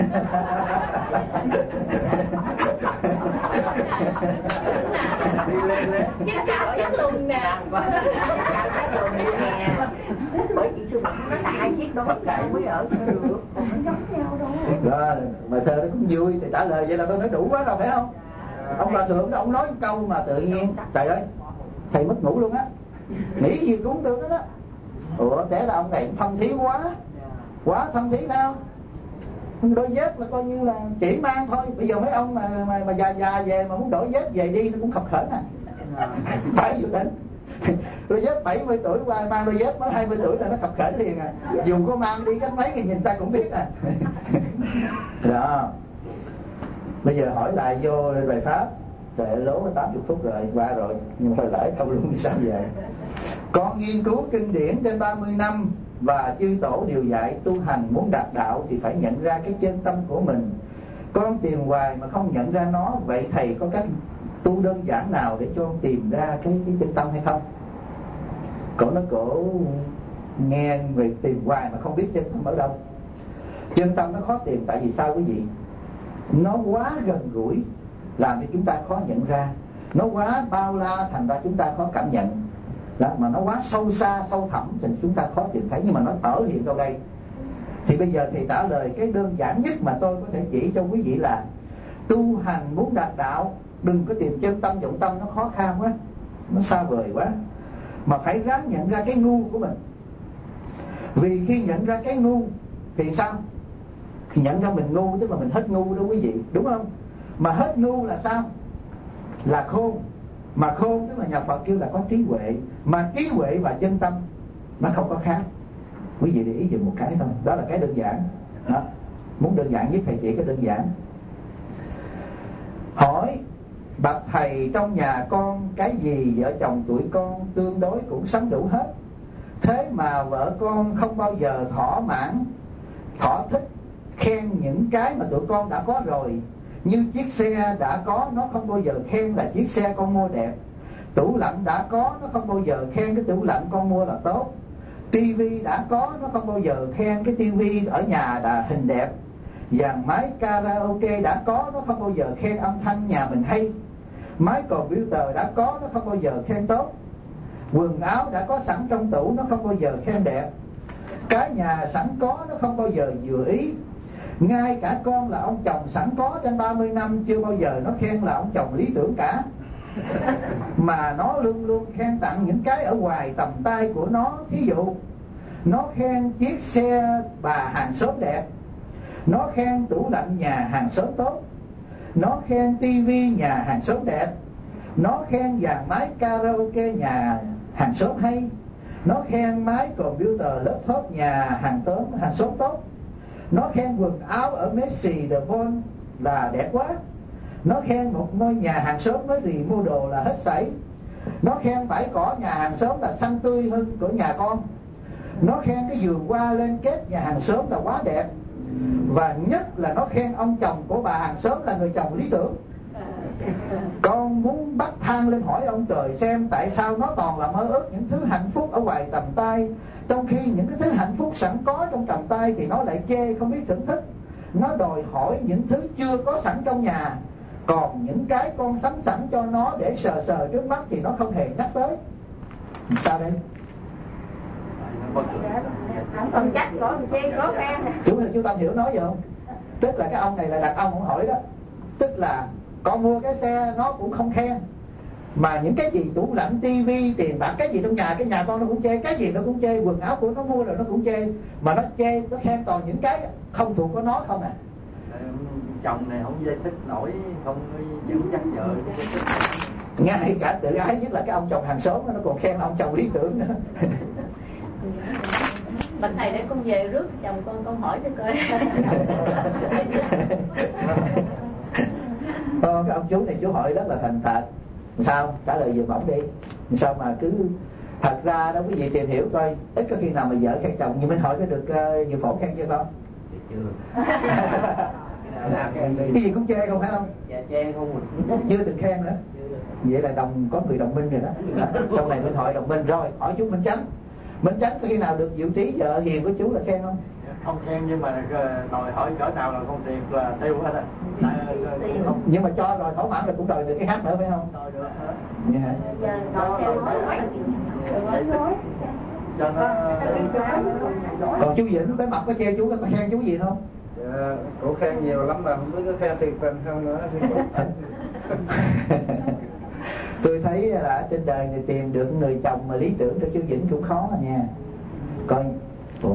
Đi lên lên. Chiếc cạo chắc luôn nè. Cạo chắc luôn nè. Bởi chị sư phụ nó là hai chiếc đó không mới ở được. Còn nó giống nhau đâu. Rồi, bài thơ nó cũng vui thì trả lời vậy là tôi nói đủ quá rồi phải không? Ông Hòa Thượng đó, ông nói một câu mà tự nhiên trời ơi, thầy mất ngủ luôn á, nghĩ gì cũng được đó đó. Ủa té ra ông này cũng thâm thí quá, quá thâm thí đâu. Đôi dép là coi như là chỉ mang thôi. Bây giờ mấy ông mà mà, mà già già về mà muốn đổi dép về đi nó cũng khập khểnh à. Phải dự tính. Đôi dép bảy mươi tuổi qua mang đôi dép mới hai mươi tuổi là nó khập khểnh liền à. Dù có mang đi cách mấy thì nhìn ta cũng biết à. Đó. Bây giờ hỏi lại vô bài pháp. Trời lố tám mươi phút rồi, qua rồi. Nhưng thôi lỡ không luôn thì sao vậy? Con nghiên cứu kinh điển trên ba mươi năm và chư tổ đều dạy tu hành muốn đạt đạo thì phải nhận ra cái chân tâm của mình. Con tìm hoài mà không nhận ra nó. Vậy thầy có cách tu đơn giản nào để cho con tìm ra cái, cái chân tâm hay không? Cổ nói cổ nghe người tìm hoài mà không biết chân tâm ở đâu. Chân tâm nó khó tìm tại vì sao quý vị? Nó quá gần gũi làm cho chúng ta khó nhận ra. Nó quá bao la thành ra chúng ta khó cảm nhận. Đó, mà nó quá sâu xa, sâu thẳm thì chúng ta khó tìm thấy. Nhưng mà nó ở hiện đâu đây? Thì bây giờ thầy trả lời cái đơn giản nhất mà tôi có thể chỉ cho quý vị là tu hành muốn đạt đạo, đừng có tìm chân tâm vọng tâm, nó khó khăn quá, nó xa vời quá, mà phải ráng nhận ra cái ngu của mình. Vì khi nhận ra cái ngu thì sao? Khi nhận ra mình ngu tức là mình hết ngu đó quý vị, đúng không? Mà hết ngu là sao? Là khôn. Mà khôn tức là nhà Phật kêu là có trí huệ. Mà trí huệ và chân tâm nó không có khác. Quý vị để ý dùm một cái thôi. Đó là cái đơn giản đó. Muốn đơn giản nhất thầy chỉ cái đơn giản. Hỏi bạch thầy, trong nhà con cái gì vợ chồng tụi con tương đối cũng sắm đủ hết, thế mà vợ con không bao giờ thỏa mãn, thỏa thích khen những cái mà tụi con đã có rồi. Như chiếc xe đã có nó không bao giờ khen là chiếc xe con mua đẹp. Tủ lạnh đã có nó không bao giờ khen cái tủ lạnh con mua là tốt. Tivi đã có nó không bao giờ khen cái tivi ở nhà là hình đẹp. Dàn máy karaoke đã có nó không bao giờ khen âm thanh nhà mình hay. Máy computer đã có nó không bao giờ khen tốt. Quần áo đã có sẵn trong tủ nó không bao giờ khen đẹp. Cái nhà sẵn có nó không bao giờ vừa ý. Ngay cả con là ông chồng sẵn có trên ba mươi năm chưa bao giờ nó khen là ông chồng lý tưởng cả. Mà nó luôn luôn khen tặng những cái ở ngoài tầm tay của nó. Thí dụ nó khen chiếc xe bà hàng xóm đẹp, nó khen tủ lạnh nhà hàng xóm tốt, nó khen tivi nhà hàng xóm đẹp, nó khen dàn máy karaoke nhà hàng xóm hay, nó khen máy computer laptop nhà hàng xóm hàng xóm tốt, nó khen quần áo ở Messi The Bon là đẹp quá, nó khen một ngôi nhà hàng xóm mới rì mua đồ là hết sảy, nó khen bãi cỏ nhà hàng xóm là xanh tươi hơn của nhà con, nó khen cái vườn hoa lên kết nhà hàng xóm là quá đẹp, và nhất là nó khen ông chồng của bà hàng xóm là người chồng lý tưởng. Con muốn bắt thang lên hỏi ông trời xem tại sao nó toàn là mơ ước những thứ hạnh phúc ở ngoài tầm tay, trong khi những cái thứ hạnh phúc sẵn có trong tầm tay thì nó lại chê không biết thưởng thức. Nó đòi hỏi những thứ chưa có sẵn trong nhà. Còn những cái con sắm sẵn cho nó để sờ sờ trước mắt thì nó không hề nhắc tới. Sao đây? Còn chắc có chê có khen. Chú chú Tâm hiểu nói gì không? Tức là cái ông này là đàn ông không hỏi đó. Tức là con mua cái xe nó cũng không khen, mà những cái gì tủ lạnh, tivi, tiền bạc, cái gì trong nhà, cái nhà con nó cũng chê, cái gì nó cũng chê, quần áo của nó mua rồi nó cũng chê. Mà nó chê, nó khen toàn những cái không thuộc của nó không à. Chồng này không giải thích nổi, không dẫn dắt vợ. Ngay cả tự ái nhất là cái ông chồng hàng xóm nó còn khen là ông chồng lý tưởng nữa. Bạch thầy để con về rước chồng con con hỏi cho coi. Ờ, cái ông chú này chú hỏi rất là thành thật. Sao? Trả lời giùm ổng đi. Sao mà cứ thật ra đó quý vị tìm hiểu coi, ít có khi nào mà vợ khen chồng. Nhưng mình hỏi có được uh, Dự Phổ khen chưa con? Chưa. Cái gì cũng chê không phải không? Dạ chê không. Chưa từng khen nữa. Vậy là đồng có người đồng minh rồi đó. Trong này Minh hỏi đồng minh rồi. Hỏi chú Minh Chánh. Minh Chánh có khi nào được Diệu Trí vợ hiền của chú là khen không? Không khen, nhưng mà đòi hỏi cỡ nào là con tiền là tiêu hết á. Nhưng mà cho rồi thỏa mãn là cũng đòi được cái hát nữa phải không? Đòi được hết. Vậy hả? Cho nó. Còn chú Vĩnh tới mặt có chê chú có khen chú gì không? Dạ, cổ khen nhiều lắm mà không biết có khen thiệt tình không nữa. Tôi thấy là trên đời này tìm được người chồng mà lý tưởng cho chú Vĩnh cũng khó à nha. Coi ủa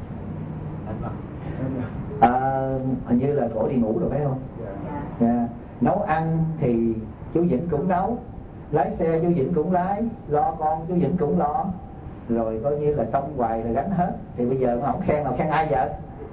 à, hình như là cổ đi ngủ rồi phải không? Dạ. Yeah. Nấu ăn thì chú Vĩnh cũng nấu, lái xe chú Vĩnh cũng lái, lo con chú Vĩnh cũng lo, rồi coi như là trong hoài là gánh hết. Thì bây giờ mà không khen nào khen ai vợ?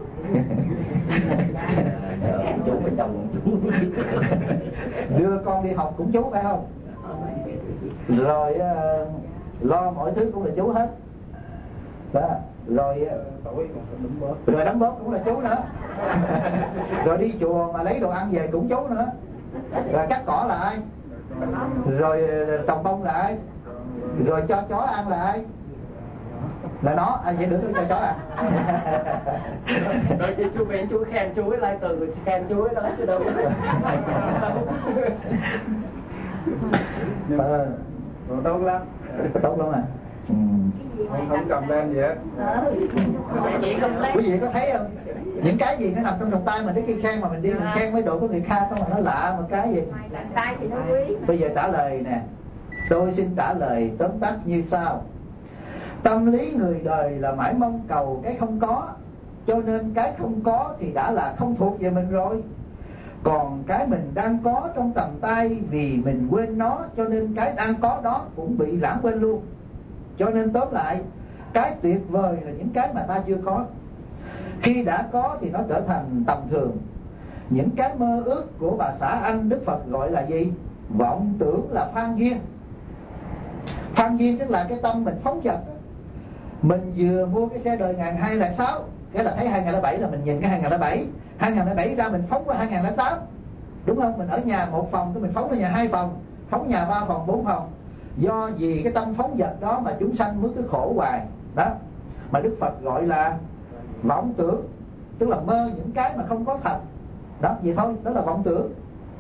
Đưa con đi học cũng chú phải không? Rồi uh, lo mọi thứ cũng là chú hết đó. Rồi uh, rồi đóng góp cũng là chú nữa. Rồi đi chùa mà lấy đồ ăn về cũng chú nữa. Rồi cắt cỏ là ai? Rồi uh, trồng bông là ai? Rồi cho chó ăn là ai? Là nó. À, vậy được tôi cho chó ăn. Đôi khi chú Nguyễn chú khen chú ấy lại từ khen chú ấy đó chứ đâu. Ờ, tốt lắm. tốt lắm à. Ừ. Không, không cầm lên gì hết. Quý vị có thấy không? Những cái gì nó nằm trong vòng tay mình, đến khi khen mà mình đi mình khen mấy đồ của người khác không, mà nó lạ một cái gì. Bây giờ trả lời nè. Tôi xin trả lời tóm tắt như sau. Tâm lý người đời là mãi mong cầu cái không có, cho nên cái không có thì đã là không thuộc về mình rồi. Còn cái mình đang có trong tầm tay vì mình quên nó, cho nên cái đang có đó cũng bị lãng quên luôn. Cho nên tóm lại, cái tuyệt vời là những cái mà ta chưa có. Khi đã có thì nó trở thành tầm thường. Những cái mơ ước của bà xã Anh, Đức Phật gọi là gì? Vọng tưởng là phan duyên. Phan duyên tức là cái tâm mình phóng dật. Mình vừa mua cái xe đời một nghìn hai trăm lẻ sáu, cái là thấy hai nghìn lẻ bảy là mình nhìn cái hai nghìn lẻ bảy. hai nghìn lẻ bảy ra mình phóng qua hai nghìn lẻ tám. Đúng không? Mình ở nhà một phòng thì mình phóng ra nhà hai phòng, phóng nhà ba phòng, bốn phòng. Do vì cái tâm phóng dật đó mà chúng sanh mới cứ khổ hoài. Đó. Mà Đức Phật gọi là vọng tưởng, tức là mơ những cái mà không có thật. Đó, vậy thôi, đó là vọng tưởng.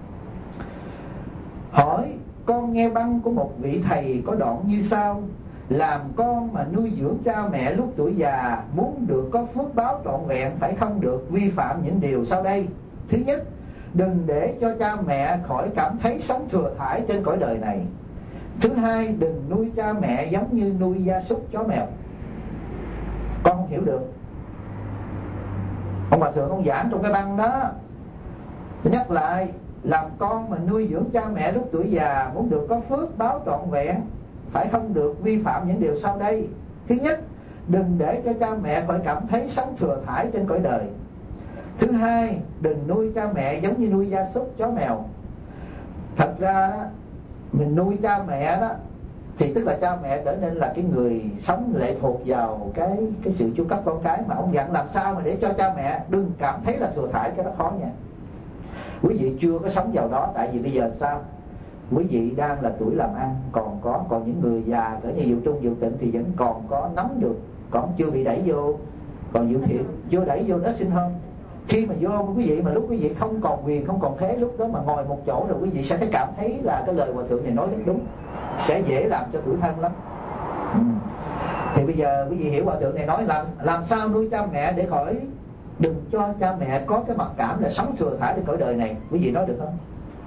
Hỏi con nghe băng của một vị thầy có đoạn như sau: làm con mà nuôi dưỡng cha mẹ lúc tuổi già, muốn được có phước báo trọn vẹn phải không được vi phạm những điều sau đây. Thứ nhất, đừng để cho cha mẹ khỏi cảm thấy sống thừa thãi trên cõi đời này. Thứ hai, đừng nuôi cha mẹ giống như nuôi gia súc chó mèo. Con không hiểu được. Ông bà thượng ông giảng trong cái băng đó, nhắc lại, làm con mà nuôi dưỡng cha mẹ lúc tuổi già, muốn được có phước báo trọn vẹn phải không được vi phạm những điều sau đây. Thứ nhất, đừng để cho cha mẹ phải cảm thấy sống thừa thãi trên cõi đời. Thứ hai, đừng nuôi cha mẹ giống như nuôi gia súc chó mèo. Thật ra đó, mình nuôi cha mẹ đó thì tức là cha mẹ trở nên là cái người sống lệ thuộc vào cái cái sự chu cấp con cái. Mà ông dặn làm sao mà để cho cha mẹ đừng cảm thấy là thừa thãi, cái đó khó nha. Quý vị chưa có sống vào đó. Tại vì bây giờ sao? Quý vị đang là tuổi làm ăn, còn có còn những người già cỡ như Diệu Trung, Diệu Tịnh thì vẫn còn có nắm được, còn chưa bị đẩy vô. Còn Diệu Thiện chưa đẩy vô đó sinh hơn. Khi mà vô quý vị mà lúc quý vị không còn quyền, không còn thế, lúc đó mà ngồi một chỗ rồi quý vị sẽ thấy cảm thấy là cái lời hòa thượng này nói rất đúng, sẽ dễ làm cho tủi thân lắm. Ừ. Thì bây giờ quý vị hiểu hòa thượng này nói làm làm sao nuôi cha mẹ để khỏi đừng cho cha mẹ có cái mặc cảm là sống thừa thải trên cõi đời này, quý vị nói được không?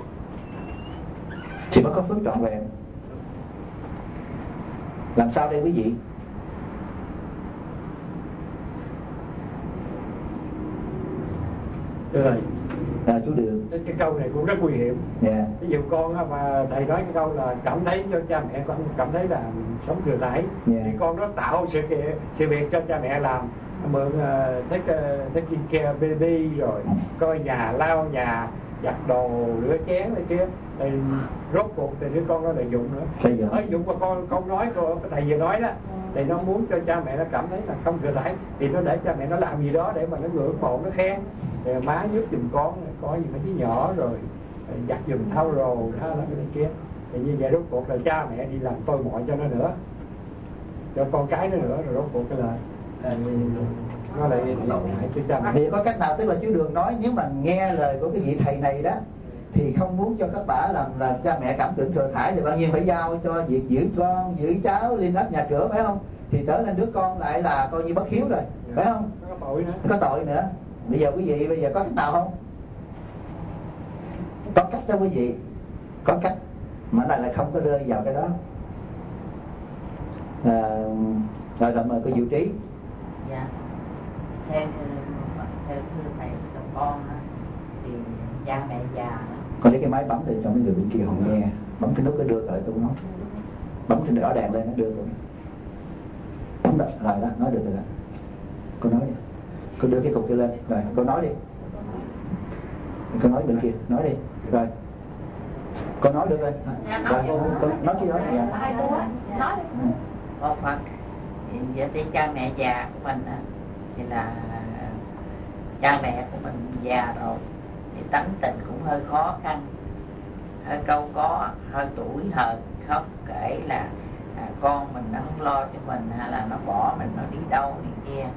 Thì mới có phước trọn vẹn. Làm sao đây quý vị? Được rồi. À, chú Đường. Cái, cái câu này cũng rất nguy hiểm. Yeah. Ví dụ con mà thầy nói cái câu là cảm thấy cho cha mẹ con cảm thấy là sống thừa thải, yeah. Thì con nó tạo sự kiện, sự việc cho cha mẹ làm, mượn uh, thích uh, thích care baby rồi coi nhà lau nhà, giặt đồ rửa chén này kia, thì rốt cuộc thì đứa con nó lợi dụng nữa. Lợi dụng mà con con nói cô thầy vừa nói đó, thì nó muốn cho cha mẹ nó cảm thấy là không thừa thải, thì nó để cha mẹ nó làm gì đó để mà nó ngưỡng mộ, nó khen, thì má giúp giùm con có gì mấy đứa nhỏ rồi giặt giùm thau rồ đó là cái kia, thì như vậy rốt cuộc là cha mẹ đi làm tôi mọi cho nó nữa, cho con cái nó nữa, rồi rốt cuộc cái là nó lại hại cho cha mẹ. Thì có cách nào, tức là chú Đường nói nếu mà nghe lời của cái vị thầy này đó thì không muốn cho các bà làm là cha mẹ cảm tưởng thừa thải thì bao nhiêu phải giao cho việc giữ con, giữ cháu, liên ấp nhà cửa, phải không? Thì trở nên đứa con lại là coi như bất hiếu rồi, phải không? Có tội nữa. Có tội nữa. Bây giờ quý vị bây giờ có cách nào không? Có cách đó quý vị, có cách mà lại lại không có rơi vào cái đó. À, rồi rồi mời cô Diệu Trí. Dạ. Theo theo thưa thầy chồng con á, thì cha mẹ già con lấy cái máy bấm để cho mấy người bên kia họ nghe, bấm cái nút cái đưa lại tôi nói, bấm trên đỏ đèn lên nó đưa rồi, bấm đó rồi đó, nói được rồi đó, cô nói đi, cô đưa cái cục kia lên rồi cô nói đi, cô nói bên kia nói đi rồi, cô nói được rồi, rồi cô, cô nói cái đó dạ. Nói một phần vậy thì cha mẹ già của mình á, thì là cha mẹ của mình già rồi thì tánh tình cũng hơi khó khăn, hơi câu có, hơi tuổi hờn, khóc kể là à, con mình nó không lo cho mình, hay là nó bỏ mình nó đi đâu đi kia.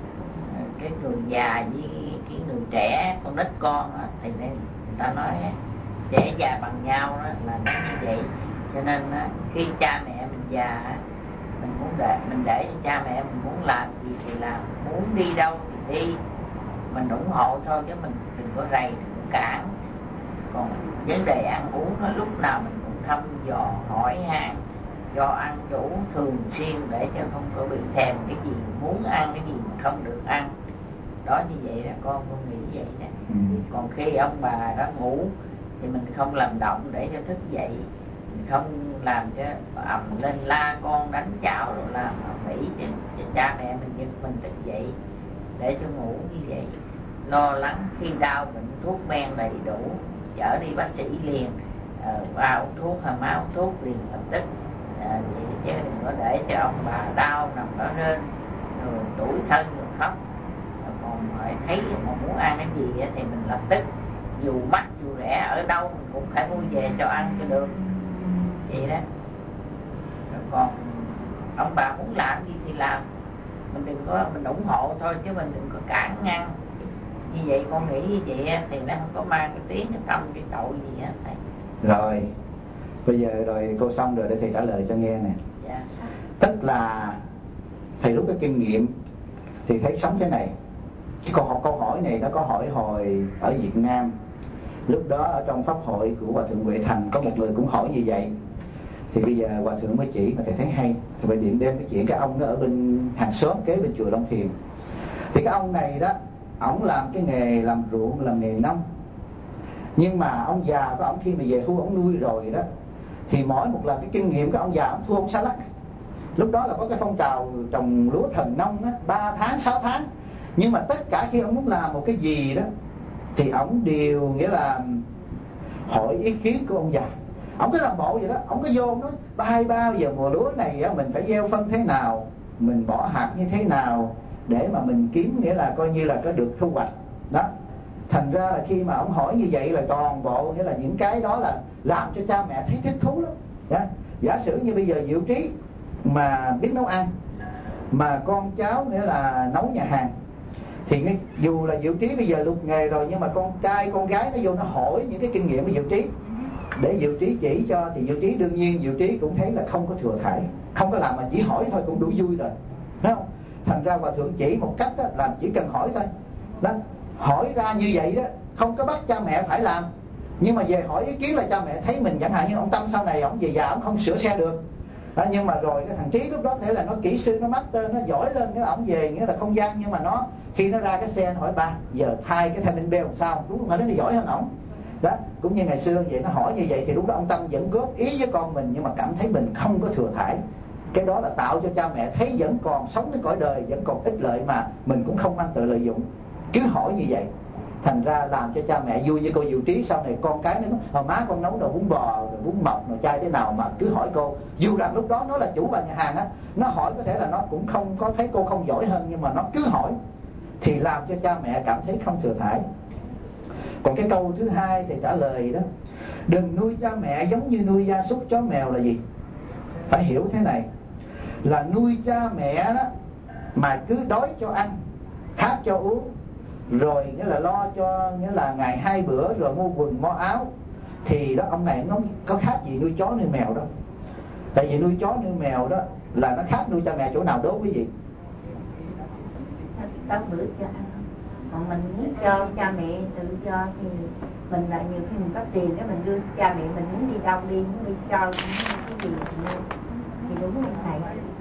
Cái người già với cái người trẻ, con nít con á, thì nên người ta nói trẻ già bằng nhau đó, là nó như vậy. Cho nên á, khi cha mẹ mình già, mình muốn để mình để cho cha mẹ mình muốn làm gì thì làm, muốn đi đâu thì đi, mình ủng hộ thôi chứ mình đừng có rầy, đừng có cản. Còn vấn đề ăn uống đó, lúc nào mình cũng thăm dò hỏi han, do ăn cho uống thường xuyên để cho không có bị thèm cái gì, muốn ăn cái gì mà không được ăn. Đó, như vậy là con con nghĩ vậy đó. Ừ. Còn khi ông bà đó ngủ thì mình không làm động để cho thức dậy, mình không làm cho ầm lên la con đánh chảo rồi làm ầm ĩ cho, cho cha mẹ mình giật mình thức dậy để cho ngủ như vậy. Lo lắng khi đau bệnh thuốc men đầy đủ, chở đi bác sĩ liền, vào uống thuốc hay má uống thuốc liền lập tức. À, vậy chứ đừng có để cho ông bà đau nằm đó trên rồi tủi thân rồi khóc. Rồi còn phải thấy mà muốn ăn cái gì thì mình lập tức, dù mắc dù rẻ ở đâu mình cũng phải mua về cho ăn cho được, vậy đó. Rồi còn ông bà muốn làm gì thì làm, mình đừng có, mình ủng hộ thôi chứ mình đừng có cản ngăn. Như vậy con nghĩ như vậy thì nó không có mang cái tiếng, cái tâm, cái tội gì hết thầy. Rồi bây giờ rồi cô xong rồi để thầy trả lời cho nghe nè. Dạ. Tức là thầy rút cái kinh nghiệm thì thấy sống thế này. Cái câu hỏi, câu hỏi này nó có hỏi hồi ở Việt Nam. Lúc đó ở trong pháp hội của Hòa Thượng Huệ Thành có một người cũng hỏi như vậy. Thì bây giờ Hòa Thượng mới chỉ mà thầy thấy hay, thì phải điện đem cái chuyện cái ông đó ở bên hàng xóm kế bên chùa Long Thiền. Thì cái ông này đó, ổng làm cái nghề làm ruộng, làm nghề nông. Nhưng mà ông già của ổng khi mà về hưu ổng nuôi rồi đó, thì mỗi một lần cái kinh nghiệm của ông già ổng thua ông xa lắc. Lúc đó là có cái phong trào trồng lúa thần nông á, ba tháng, sáu tháng. Nhưng mà tất cả khi ông muốn làm một cái gì đó thì ổng đều nghĩa là hỏi ý kiến của ông già. Ông cứ làm bộ vậy đó, ông cứ vô ông nói bay bao giờ mùa lúa này mình phải gieo phân thế nào, mình bỏ hạt như thế nào để mà mình kiếm, nghĩa là coi như là có được thu hoạch đó. Thành ra là khi mà ông hỏi như vậy là toàn bộ nghĩa là những cái đó là làm cho cha mẹ thấy thích thú lắm. Yeah. Giả sử như bây giờ Diệu Trí mà biết nấu ăn, mà con cháu nghĩa là nấu nhà hàng, Thì cái, dù là Diệu Trí bây giờ lục nghề rồi, nhưng mà con trai con gái nó vô nó hỏi những cái kinh nghiệm của Diệu Trí để Diệu Trí chỉ cho, thì Diệu Trí đương nhiên Diệu Trí cũng thấy là không có thừa thải, không có làm mà chỉ hỏi thôi cũng đủ vui rồi, thấy không? Thành ra Hòa Thượng chỉ một cách đó, làm chỉ cần hỏi thôi đó. Hỏi ra như vậy đó, không có bắt cha mẹ phải làm, nhưng mà về hỏi ý kiến là cha mẹ thấy mình, chẳng hạn như ông Tâm sau này ông về già ông không sửa xe được đó, nhưng mà rồi cái thằng Trí lúc đó thể là nó kỹ sư, nó master, nó giỏi lên, cái ổng về nghĩa là không gian, nhưng mà nó khi nó ra cái xe nó hỏi ba giờ thay cái thanh minh beo làm sao, đúng không? Phải, nó giỏi hơn ổng đó. Cũng như ngày xưa vậy, nó hỏi như vậy thì lúc đó ông Tâm vẫn góp ý với con mình, nhưng mà cảm thấy mình không có thừa thải. Cái đó là tạo cho cha mẹ thấy vẫn còn sống đến cõi đời, vẫn còn ích lợi mà mình cũng không ăn tự lợi dụng, cứ hỏi như vậy. Thành ra làm cho cha mẹ vui. Với cô Diệu Trí sau này con cái nó nói má con nấu đồ bún bò, rồi bún mọc, rồi chai thế nào mà cứ hỏi cô, dù rằng lúc đó nó là chủ bà nhà hàng á, nó hỏi có thể là nó cũng không có thấy cô không giỏi hơn, nhưng mà nó cứ hỏi thì làm cho cha mẹ cảm thấy không thừa thải. Còn cái câu thứ hai thì trả lời đó, đừng nuôi cha mẹ giống như nuôi gia súc chó mèo là gì? Phải hiểu thế này, là nuôi cha mẹ đó mà cứ đói cho ăn, khát cho uống, rồi nghĩa là lo cho nghĩa là ngày hai bữa, rồi mua quần mua áo, thì đó ông này nó có khác gì nuôi chó nuôi mèo đâu. Tại vì nuôi chó nuôi mèo đó là nó khác nuôi cha mẹ chỗ nào đố quý vị? Có bữa cho ăn, còn mình muốn cho cha mẹ tự do thì mình lại nhiều khi mình có tiền đó, mình đưa cha mẹ mình muốn đi đâu đi, muốn đi cho cái gì thì, thì đúng như thầy.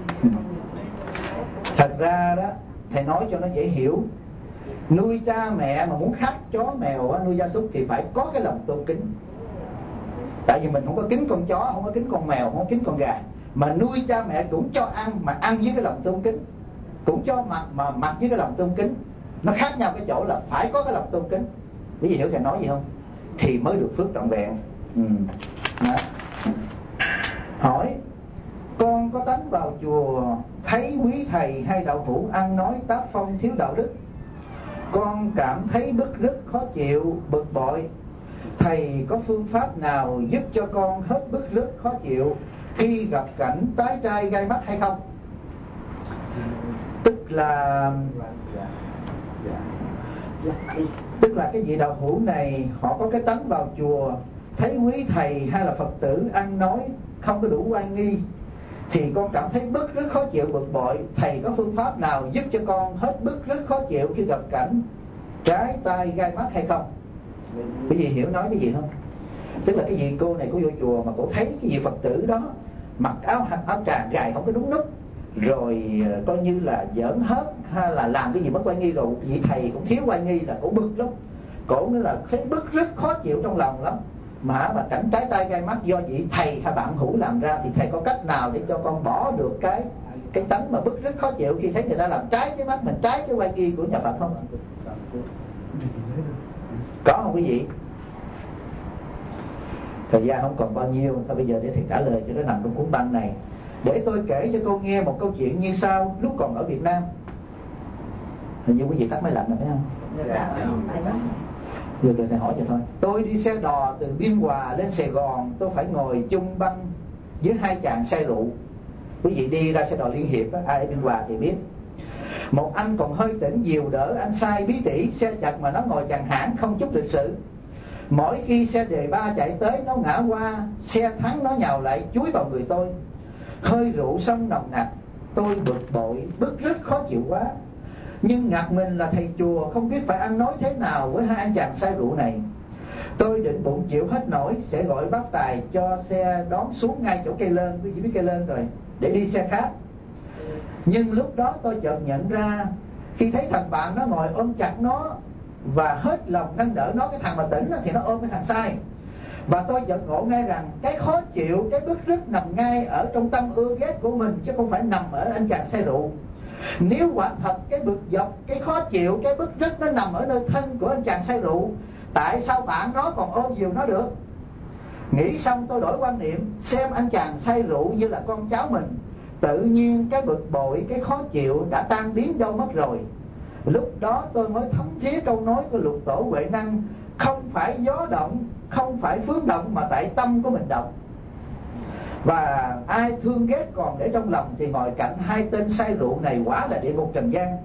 Thật ra đó thầy nói cho nó dễ hiểu, nuôi cha mẹ mà muốn khác chó mèo, nuôi gia súc thì phải có cái lòng tôn kính. Tại vì mình không có kính con chó, không có kính con mèo, không có kính con gà, mà nuôi cha mẹ cũng cho ăn, mà ăn với cái lòng tôn kính, cũng cho mặc mà mặc với cái lòng tôn kính. Nó khác nhau cái chỗ là phải có cái lòng tôn kính. Quý vị hiểu thầy nói gì không? Thì mới được phước trọn vẹn. ừ. Hỏi, con có tánh vào chùa thấy quý thầy hay đạo hữu ăn nói tác phong thiếu đạo đức, con cảm thấy bức rứt khó chịu, bực bội. Thầy có phương pháp nào giúp cho con hết bức rứt khó chịu khi gặp cảnh tái trai gai mắt hay không? Tức là Tức là cái vị đạo hữu này họ có cái tánh vào chùa, thấy quý thầy hay là Phật tử ăn nói không có đủ oai nghi, thì con cảm thấy bức rứt khó chịu, bực bội. Thầy có phương pháp nào giúp cho con hết bức rứt khó chịu khi gặp cảnh trái tai gai mắt hay không? Quý vị hiểu nói cái gì không? Tức là cái vị cô này cô vô chùa mà cô thấy cái vị Phật tử đó mặc áo áo tràng gài không có đúng lúc, rồi coi như là giỡn hết hay là làm cái gì mất oai nghi, rồi vị thầy cũng thiếu oai nghi là cổ bực lắm. Cổ nữa là thấy bức rất khó chịu trong lòng lắm. Mà mà cảnh trái tay gai mắt do vị thầy hay bạn hữu làm ra, thì thầy có cách nào để cho con bỏ được cái cái tánh mà bức rất khó chịu khi thấy người ta làm trái cái mắt mình, trái cái oai nghi của nhà Phật không? Có không quý vị? Thời gian không còn bao nhiêu, thôi bây giờ để thầy trả lời cho nó nằm trong cuốn băng này. Để tôi kể cho cô nghe một câu chuyện như sau. Lúc còn ở Việt Nam, hình như quý vị tắt máy lạnh rồi phải không? Được rồi thầy hỏi cho thôi. Tôi đi xe đò từ Biên Hòa lên Sài Gòn, tôi phải ngồi chung băng với hai chàng say rượu. Quý vị đi ra xe đò Liên Hiệp đó, ai ở Biên Hòa thì biết. Một anh còn hơi tỉnh dìu đỡ anh sai bí tỉ, xe chật mà nó ngồi chàng hãng không chút lịch sự. Mỗi khi xe đề ba chạy tới nó ngã qua, xe thắng nó nhào lại chúi vào người tôi. Hơi rượu xong nồng nặc, tôi bực bội, bức rất khó chịu quá. Nhưng ngặt mình là thầy chùa, không biết phải ăn nói thế nào với hai anh chàng say rượu này. Tôi định bụng chịu hết nổi sẽ gọi bác tài cho xe đón xuống ngay chỗ cây lơn, quý vị biết cây lơn rồi, để đi xe khác. Nhưng lúc đó tôi chợt nhận ra, khi thấy thằng bạn nó ngồi ôm chặt nó và hết lòng nâng đỡ nó, cái thằng mà tỉnh thì nó ôm cái thằng sai. Và tôi chợt ngộ ngay rằng cái khó chịu, cái bức rứt nằm ngay ở trong tâm ưa ghét của mình, chứ không phải nằm ở anh chàng say rượu. Nếu quả thật cái bực dọc, cái khó chịu, cái bức rứt nó nằm ở nơi thân của anh chàng say rượu, tại sao bạn nó còn ôm dìu nó được? Nghĩ xong tôi đổi quan niệm, xem anh chàng say rượu như là con cháu mình. Tự nhiên cái bực bội, cái khó chịu đã tan biến đâu mất rồi. Lúc đó tôi mới thấm thía câu nói của Lục Tổ Huệ Năng: không phải gió động, không phải phước động, mà tại tâm của mình động. Và ai thương ghét còn để trong lòng thì ngồi cạnh hai tên say rượu này quả là địa ngục trần gian.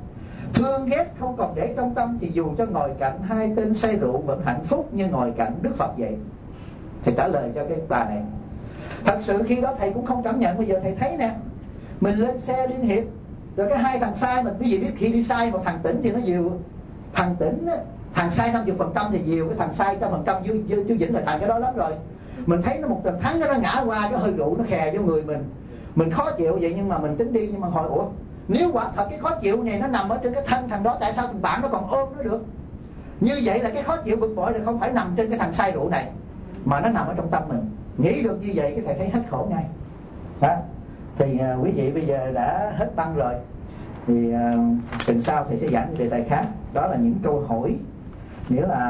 Thương ghét không còn để trong tâm thì dù cho ngồi cạnh hai tên say rượu vẫn hạnh phúc như ngồi cạnh Đức Phật vậy. Thầy trả lời cho cái bà này. Thật sự khi đó thầy cũng không cảm nhận. Bây giờ thầy thấy nè, mình lên xe Liên Hiệp, rồi cái hai thằng sai, mình quý vị biết khi đi sai một thằng tỉnh thì nó nhiều. Thằng tỉnh á, thằng sai năm mươi phần trăm thì nhiều, cái thằng sai trăm phần trăm chú, chú, chú Vĩnh là thành cái đó lắm rồi. Mình thấy nó một tầng thắng nó ngã qua, cái hơi rượu nó khè vô người mình, mình khó chịu vậy. Nhưng mà mình tính đi, nhưng mà hỏi ủa, nếu quả thật cái khó chịu này nó nằm ở trên cái thân thằng đó, tại sao bạn nó còn ôm nó được? Như vậy là cái khó chịu bực bội là không phải nằm trên cái thằng say rượu này, mà nó nằm ở trong tâm mình. Nghĩ được như vậy cái thầy thấy hết khổ ngay đó. Thì uh, quý vị bây giờ đã hết băng rồi, thì uh, tuần sau thầy sẽ giảng đề tài khác. Đó là những câu hỏi, nghĩa là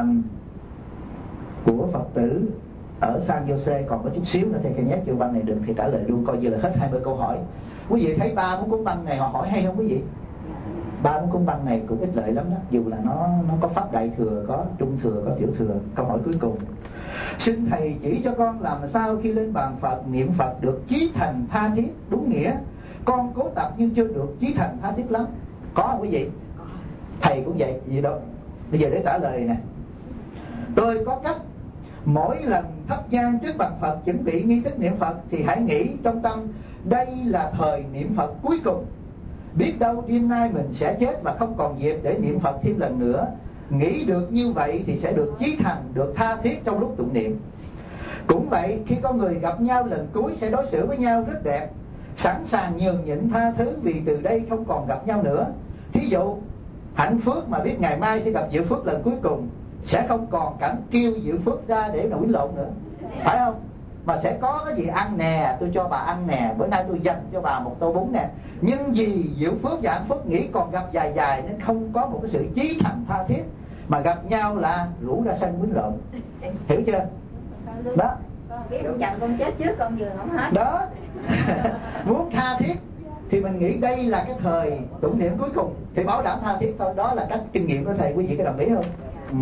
của Phật tử ở San Jose. Còn có chút xíu nữa thầy phải nhắc vô băng này được thì trả lời luôn, coi như là hết hai mươi câu hỏi. Quý vị thấy ba bốn cuốn băng này họ hỏi hay không quý vị? Ba bốn cuốn băng này cũng ích lợi lắm đó, dù là nó nó có pháp đại thừa, có trung thừa, có tiểu thừa. Câu hỏi cuối cùng: xin thầy chỉ cho con làm sao khi lên bàn Phật niệm Phật được chí thành tha thiết đúng nghĩa. Con cố tập nhưng chưa được chí thành tha thiết lắm. Có không quý vị? Thầy cũng vậy gì đó. Bây giờ để trả lời nè. Tôi có cách: mỗi lần thắp nhang trước bàn Phật chuẩn bị nghi thức niệm Phật thì hãy nghĩ trong tâm đây là thời niệm Phật cuối cùng. Biết đâu đêm nay mình sẽ chết và không còn dịp để niệm Phật thêm lần nữa. Nghĩ được như vậy thì sẽ được chí thành, được tha thiết trong lúc tụng niệm. Cũng vậy, khi con người gặp nhau lần cuối sẽ đối xử với nhau rất đẹp, sẵn sàng nhường nhịn tha thứ vì từ đây không còn gặp nhau nữa. Thí dụ Hạnh Phước mà biết ngày mai sẽ gặp Diệu Phước lần cuối cùng, sẽ không còn cảnh kêu Diệu Phước ra để nổi lộn nữa, phải không? Mà sẽ có cái gì ăn nè, tôi cho bà ăn nè, bữa nay tôi dành cho bà một tô bún nè. Nhưng vì Diệu Phước và Hạnh Phúc nghĩ còn gặp dài dài nên không có một cái sự chí thành tha thiết, mà gặp nhau là rủ ra sân quýnh lộn. Hiểu chưa? Đó. Con biết con chồng con chết trước con giường không hết. Đó. Muốn tha thiết thì mình nghĩ đây là cái thời tụng niệm cuối cùng thì bảo đảm tha thiết thôi. Đó là cách kinh nghiệm của thầy, quý vị có đồng ý không? Ừ.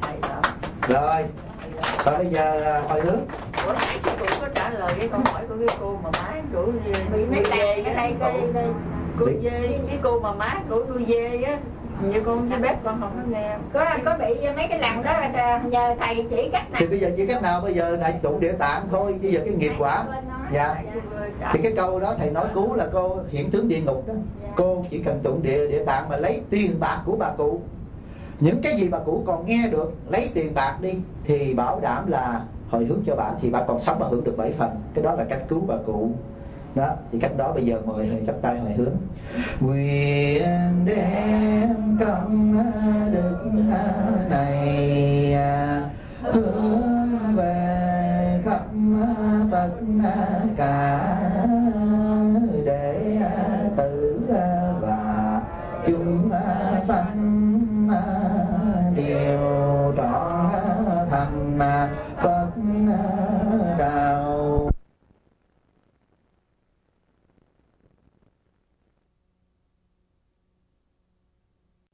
Rồi. Và bây giờ hồi hướng. Ủa nãy chị cũng có trả lời cái câu hỏi của cái cô mà má của bị mấy dê cái đây đây đây cô dê, cái cô mà má của nuôi dê á, như con trên bếp con không có nghe. Có có bị mấy cái lần đó là nhờ thầy chỉ cách nào. Thì bây giờ chỉ cách nào? Bây giờ đại tụng địa tạng thôi. Bây giờ cái nghiệp quả. Dạ. Thì cái câu đó thầy nói cứu là cô hiện tướng địa ngục đó. Cô chỉ cần tụng địa địa tạng mà lấy tiền bạc của bà cụ. Những cái gì bà cụ còn nghe được, lấy tiền bạc đi thì bảo đảm là hồi hướng cho bà, thì bà còn sống bà hưởng được bảy phần. Cái đó là cách cứu bà cụ đó. Thì cách đó bây giờ mời thầy chắp tay hồi hướng. Nguyện đem công đức này hướng về khắp tất cả đệ tử và chúng sanh đều